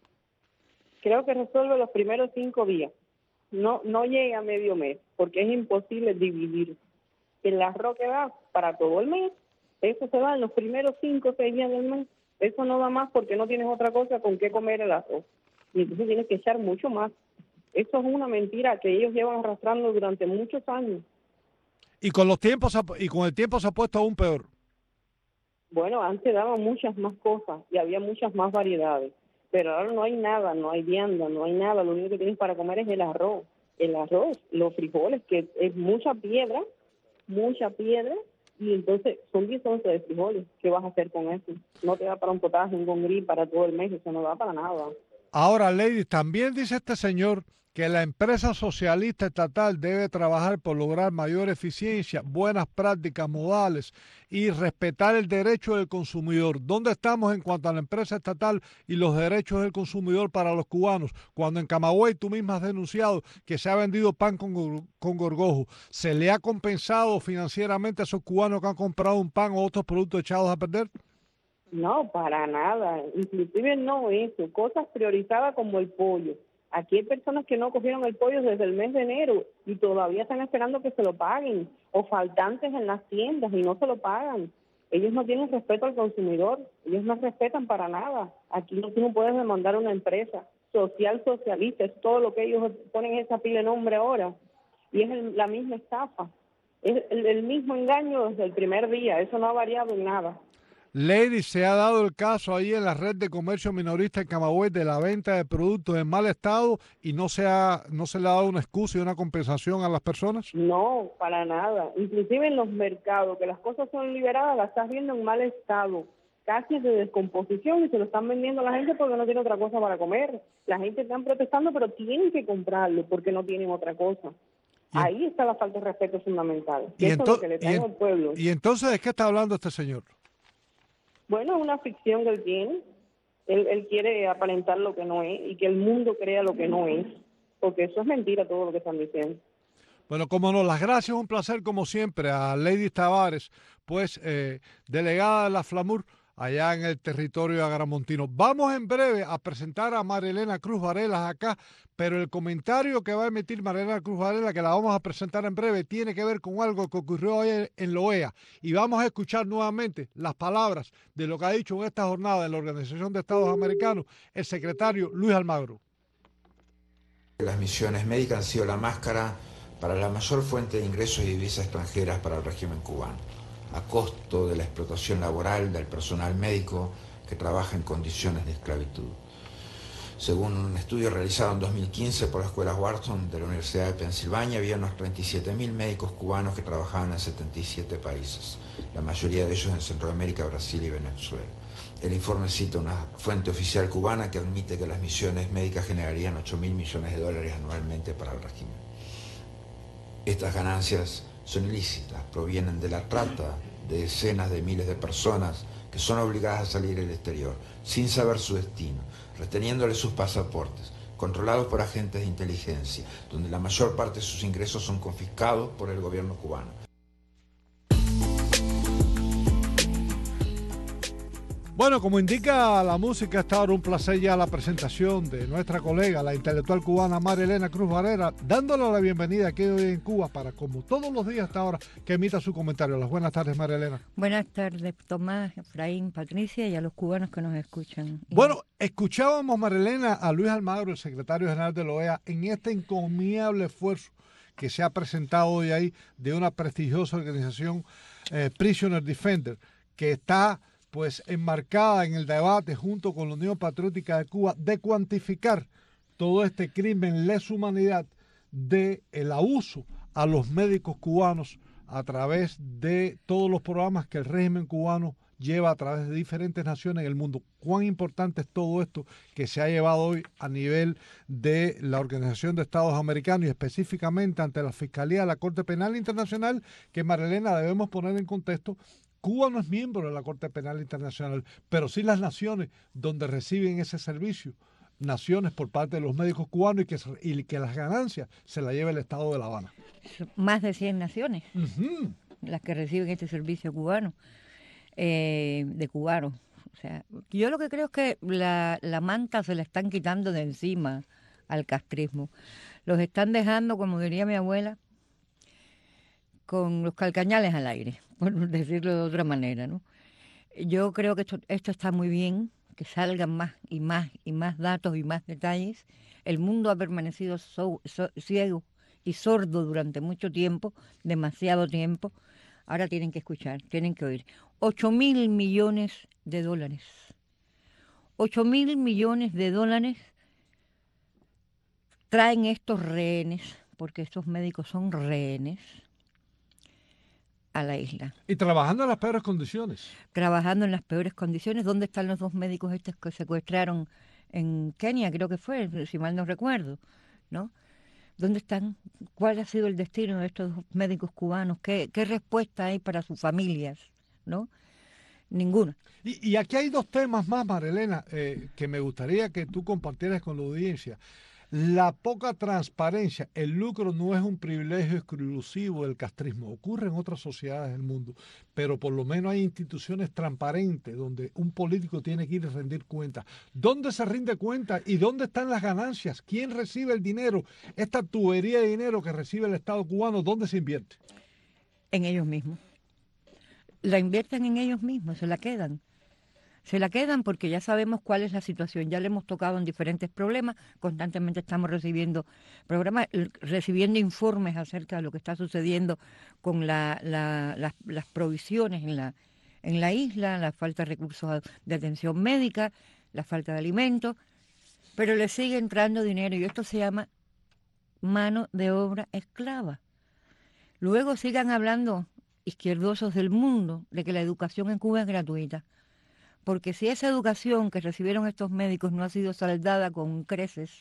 Creo que resuelve los primeros 5 días. No llega a medio mes, porque es imposible dividir. El arroz que da para todo el mes, eso se va en los primeros 5 o 6 días del mes. Eso no da más porque no tienes otra cosa con qué comer el arroz. Y entonces tienes que echar mucho más. Eso es una mentira que ellos llevan arrastrando durante muchos años. Y con el tiempo se ha puesto aún peor. Bueno, antes daban muchas más cosas y había muchas más variedades. Pero ahora no hay nada, no hay vianda, no hay nada. Lo único que tienes para comer es el arroz, los frijoles, que es mucha piedra, y entonces son 10 onzas de frijoles. ¿Qué vas a hacer con eso? No te da para un potaje, un gongrí para todo el mes, eso no da para nada. Ahora, lady, también dice este señor que la empresa socialista estatal debe trabajar por lograr mayor eficiencia, buenas prácticas modales y respetar el derecho del consumidor. ¿Dónde estamos en cuanto a la empresa estatal y los derechos del consumidor para los cubanos? Cuando en Camagüey tú misma has denunciado que se ha vendido pan con gorgojo, ¿se le ha compensado financieramente a esos cubanos que han comprado un pan o otros productos echados a perder? No, para nada. Inclusive no eso. Cosas priorizadas como el pollo. Aquí hay personas que no cogieron el pollo desde el mes de enero y todavía están esperando que se lo paguen, o faltantes en las tiendas y no se lo pagan. Ellos no tienen respeto al consumidor, ellos no respetan para nada. Aquí no puedes demandar a una empresa socialista, es todo lo que ellos ponen en esa pila de nombre ahora. Y es la misma estafa, es el mismo engaño desde el primer día, eso no ha variado en nada. Lady, se ha dado el caso ahí en la red de comercio minorista en Camagüey de la venta de productos en mal estado y no se le ha dado una excusa y una compensación a las personas. No, para nada. Inclusive en los mercados, que las cosas son liberadas, las estás viendo en mal estado, casi de descomposición, y se lo están vendiendo a la gente porque no tiene otra cosa para comer. La gente está protestando, pero tienen que comprarlo porque no tienen otra cosa. Ahí está la falta de respeto fundamental. Y eso es lo que le tengo al pueblo. ¿Y entonces de qué está hablando este señor? Bueno, es una ficción que él tiene. Él quiere aparentar lo que no es y que el mundo crea lo que no es, porque eso es mentira todo lo que están diciendo. Bueno, como no, las gracias, un placer como siempre a Lady Tavares, pues delegada de la FLAMUR allá en el territorio agramontino. Vamos en breve a presentar a Marilena Cruz Varela acá, pero el comentario que va a emitir Marilena Cruz Varela, que la vamos a presentar en breve, tiene que ver con algo que ocurrió hoy en la OEA. Y vamos a escuchar nuevamente las palabras de lo que ha dicho en esta jornada en la Organización de Estados Americanos el secretario Luis Almagro. Las misiones médicas han sido la máscara para la mayor fuente de ingresos y divisas extranjeras para el régimen cubano, a costo de la explotación laboral del personal médico que trabaja en condiciones de esclavitud. Según un estudio realizado en 2015 por la Escuela Wharton de la Universidad de Pensilvania, había unos 37.000 médicos cubanos que trabajaban en 77 países, la mayoría de ellos en Centroamérica, Brasil y Venezuela. El informe cita una fuente oficial cubana que admite que las misiones médicas generarían $8.000 millones anualmente para el régimen. Estas ganancias son ilícitas, provienen de la trata de decenas de miles de personas que son obligadas a salir al exterior, sin saber su destino, reteniéndoles sus pasaportes, controlados por agentes de inteligencia, donde la mayor parte de sus ingresos son confiscados por el gobierno cubano. Bueno, como indica la música, está ahora un placer ya la presentación de nuestra colega, la intelectual cubana María Elena Cruz Varela, dándole la bienvenida aquí hoy en Cuba para, como todos los días hasta ahora, que emita su comentario. Las buenas tardes, María Elena. Buenas tardes, Tomás, Efraín, Patricia y a los cubanos que nos escuchan. Bueno, escuchábamos, María Elena, a Luis Almagro, el secretario general de la OEA, en este encomiable esfuerzo que se ha presentado hoy ahí de una prestigiosa organización, Prisoner Defender, que está pues enmarcada en el debate junto con la Unión Patriótica de Cuba de cuantificar todo este crimen lesa humanidad de el abuso a los médicos cubanos a través de todos los programas que el régimen cubano lleva a través de diferentes naciones en el mundo. Cuán importante es todo esto que se ha llevado hoy a nivel de la Organización de Estados Americanos y específicamente ante la Fiscalía de la Corte Penal Internacional, que, María Elena, debemos poner en contexto. Cuba no es miembro de la Corte Penal Internacional, pero sí las naciones donde reciben ese servicio, naciones por parte de los médicos cubanos y que las ganancias se las lleve el Estado de La Habana. Más de 100 naciones las que reciben este servicio cubano, de cubanos. O sea, yo lo que creo es que la manta se la están quitando de encima al castrismo. Los están dejando, como diría mi abuela, con los calcañales al aire, por decirlo de otra manera, ¿no? Yo creo que esto está muy bien, que salgan más y más y más datos y más detalles. El mundo ha permanecido ciego y sordo durante mucho tiempo, demasiado tiempo. Ahora tienen que escuchar, tienen que oír. 8.000 millones de dólares. 8.000 millones de dólares traen estos rehenes, porque estos médicos son rehenes, a la isla. Y trabajando en las peores condiciones. Trabajando en las peores condiciones. ¿Dónde están los dos médicos estos que secuestraron en Kenia? Creo que fue, si mal no recuerdo, ¿no? ¿Dónde están? ¿Cuál ha sido el destino de estos dos médicos cubanos? ¿Qué respuesta hay para sus familias? ¿No? Ninguna. Y aquí hay dos temas más, María Elena, que me gustaría que tú compartieras con la audiencia. La poca transparencia, el lucro no es un privilegio exclusivo del castrismo, ocurre en otras sociedades del mundo, pero por lo menos hay instituciones transparentes donde un político tiene que ir a rendir cuentas. ¿Dónde se rinde cuenta y dónde están las ganancias? ¿Quién recibe el dinero? Esta tubería de dinero que recibe el Estado cubano, ¿dónde se invierte? En ellos mismos. La invierten en ellos mismos, se la quedan. Se la quedan porque ya sabemos cuál es la situación, ya le hemos tocado en diferentes problemas, constantemente estamos recibiendo programas, recibiendo informes acerca de lo que está sucediendo con las provisiones en la isla, la falta de recursos de atención médica, la falta de alimentos, pero le sigue entrando dinero y esto se llama mano de obra esclava. Luego sigan hablando izquierdosos del mundo de que la educación en Cuba es gratuita. Porque si esa educación que recibieron estos médicos no ha sido saldada con creces,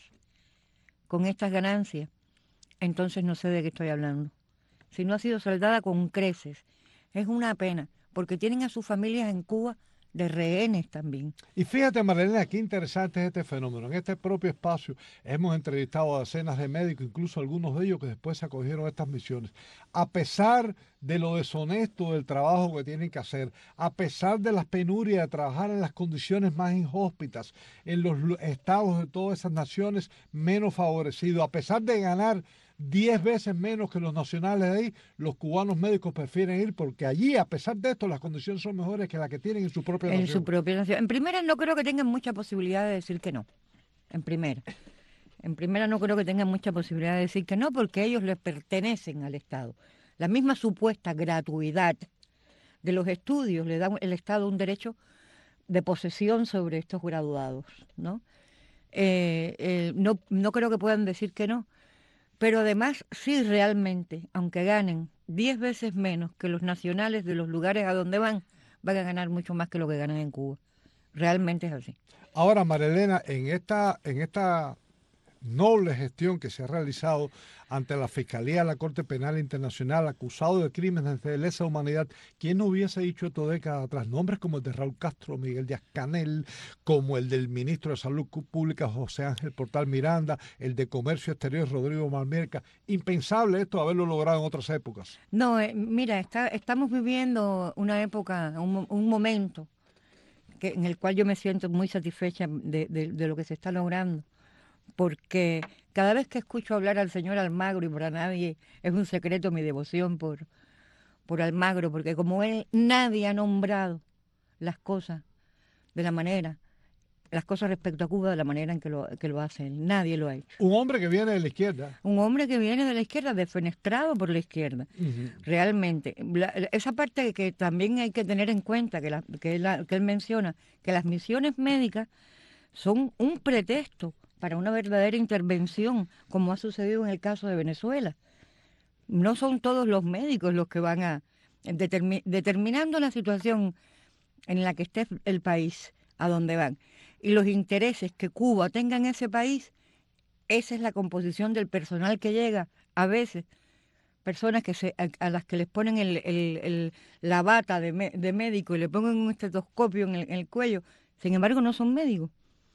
con estas ganancias, entonces no sé de qué estoy hablando. Si no ha sido saldada con creces, es una pena, porque tienen a sus familias en Cuba de rehenes también. Y fíjate, Marilena, qué interesante es este fenómeno. En este propio espacio hemos entrevistado a decenas de médicos, incluso algunos de ellos que después se acogieron a estas misiones. A pesar de lo deshonesto del trabajo que tienen que hacer, a pesar de las penurias de trabajar en las condiciones más inhóspitas, en los estados de todas esas naciones menos favorecidos, a pesar de ganar 10 veces menos que los nacionales de ahí, los cubanos médicos prefieren ir porque allí, a pesar de esto, las condiciones son mejores que las que tienen en su propia nación. En su propia nación. En primera, no creo que tengan mucha posibilidad de decir que no. En primera. En primera, no creo que tengan mucha posibilidad de decir que no porque ellos les pertenecen al Estado. La misma supuesta gratuidad de los estudios le da el Estado un derecho de posesión sobre estos graduados, ¿no? No creo que puedan decir que no. Pero además, sí realmente, aunque ganen 10 veces menos que los nacionales de los lugares a donde van a ganar mucho más que lo que ganan en Cuba. Realmente es así. Ahora, María Elena, en esta noble gestión que se ha realizado ante la Fiscalía de la Corte Penal Internacional, acusado de crímenes de lesa humanidad. ¿Quién no hubiese dicho esto décadas atrás? Nombres como el de Raúl Castro, Miguel Díaz-Canel, como el del ministro de Salud Pública, José Ángel Portal Miranda, el de Comercio Exterior, Rodrigo Malmerca. Impensable esto haberlo logrado en otras épocas. No, mira, estamos viviendo una época, un momento en el cual yo me siento muy satisfecha de lo que se está logrando, porque cada vez que escucho hablar al señor Almagro, y para nadie es un secreto mi devoción por Almagro, porque como él, nadie ha nombrado las cosas de la manera, las cosas respecto a Cuba de la manera en que lo hace él. Nadie lo ha hecho. Un hombre que viene de la izquierda. Un hombre que viene de la izquierda, defenestrado por la izquierda. Realmente. Esa parte que también hay que tener en cuenta, que él menciona, que las misiones médicas son un pretexto para una verdadera intervención, como ha sucedido en el caso de Venezuela. No son todos los médicos los que van a determinando la situación en la que esté el país, a donde van, y los intereses que Cuba tenga en ese país. Esa es la composición del personal que llega. A veces, personas a las que les ponen la bata de médico y le ponen un estetoscopio en el cuello, sin embargo no son médicos.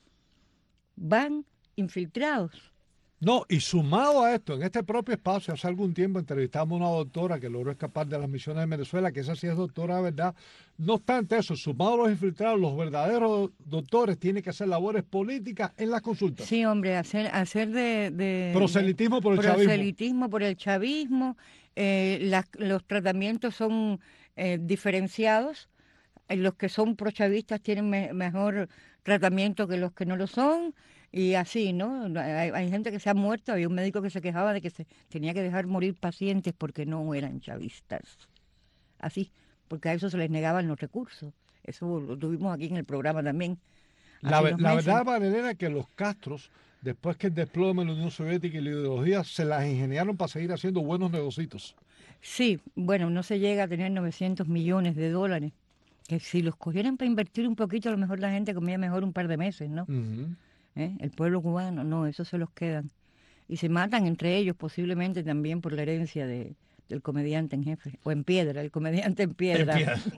Van infiltrados. No, y sumado a esto, en este propio espacio, hace algún tiempo entrevistamos a una doctora que logró escapar de las misiones de Venezuela, que esa sí es doctora de verdad. No obstante eso, sumado a los infiltrados, los verdaderos doctores tienen que hacer labores políticas en las consultas. Sí, hombre, hacer de proselitismo por el chavismo. Proselitismo por el chavismo. Los tratamientos son diferenciados. Los que son prochavistas tienen mejor tratamiento que los que no lo son. Y así, ¿no? Hay gente que se ha muerto. Había un médico que se quejaba de que se tenía que dejar morir pacientes porque no eran chavistas. Así, porque a eso se les negaban los recursos. Eso lo tuvimos aquí en el programa también. La verdad, Marilena, es que los Castros, después que el desplome de la Unión Soviética y la ideología, se las ingeniaron para seguir haciendo buenos negocios. Sí, bueno, no se llega a tener 900 millones de dólares. Que si los cogieran para invertir un poquito, a lo mejor la gente comía mejor un par de meses, ¿no? El pueblo cubano, no, eso se los quedan. Y se matan entre ellos posiblemente también por la herencia del comediante en jefe, o en piedra, el comediante en piedra.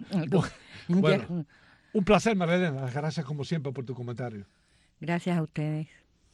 Bueno, un placer, Marilena. Gracias como siempre por tu comentario. Gracias a ustedes.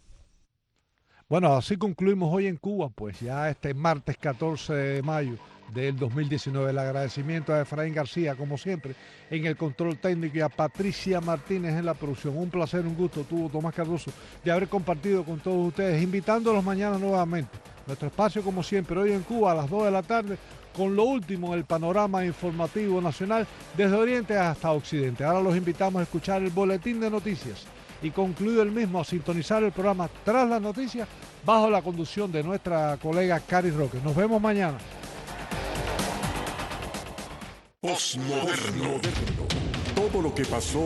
Bueno, así concluimos hoy en Cuba, pues ya este martes 14 de mayo del 2019. El agradecimiento a Efraín García, como siempre, en el control técnico, y a Patricia Martínez en la producción. Un placer, un gusto, tuvo Tomás Cardoso, de haber compartido con todos ustedes, invitándolos mañana nuevamente. Nuestro espacio, como siempre, hoy en Cuba a las 2 de la tarde, con lo último en el panorama informativo nacional, desde Oriente hasta Occidente. Ahora los invitamos a escuchar el boletín de noticias y, concluido el mismo, a sintonizar el programa Tras las Noticias, bajo la conducción de nuestra colega Cari Roque. Nos vemos mañana. Postmoderno. Todo lo que pasó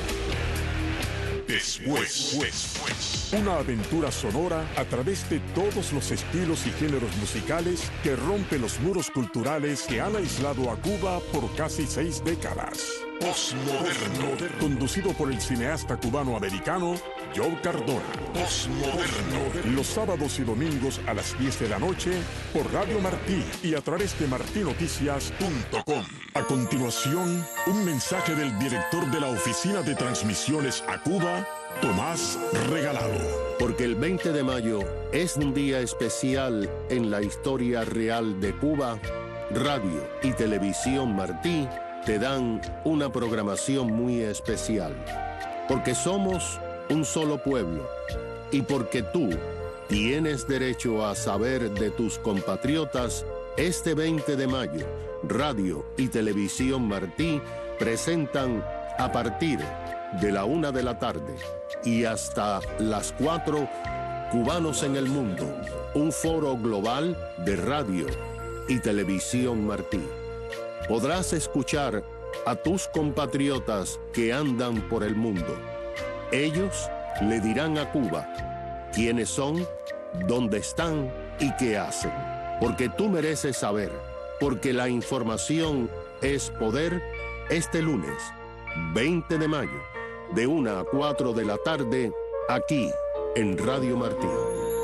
después. Una aventura sonora a través de todos los estilos y géneros musicales que rompe los muros culturales que han aislado a Cuba por casi 6 décadas. Postmoderno. Conducido por el cineasta cubano-americano Joe Cardona. Postmoderno. Los sábados y domingos a las 10 de la noche por Radio Martí y a través de martinoticias.com. A continuación, un mensaje del director de la Oficina de Transmisiones a Cuba, Tomás Regalado. Porque el 20 de mayo es un día especial en la historia real de Cuba, Radio y Televisión Martí te dan una programación muy especial. Porque somos un solo pueblo y porque tú tienes derecho a saber de tus compatriotas, este 20 de mayo, Radio y Televisión Martí presentan a partir de la 1 de la tarde y hasta las 4, Cubanos en el Mundo, un foro global de Radio y Televisión Martí. Podrás escuchar a tus compatriotas que andan por el mundo. Ellos le dirán a Cuba quiénes son, dónde están y qué hacen. Porque tú mereces saber, porque la información es poder. Este lunes, 20 de mayo, de 1 a 4 de la tarde, aquí en Radio Martí.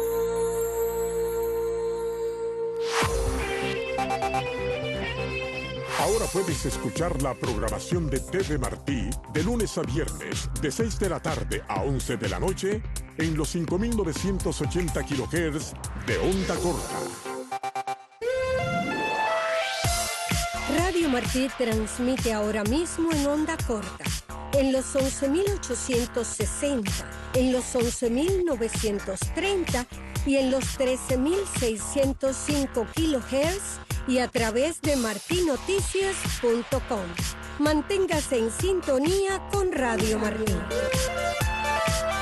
Ahora puedes escuchar la programación de TV Martí de lunes a viernes, de 6 de la tarde a 11 de la noche, en los 5.980 kHz de onda corta. Radio Martí transmite ahora mismo en onda corta, en los 11.860, en los 11.930 y en los 13.605 kHz y a través de martinoticias.com. Manténgase en sintonía con Radio Martí.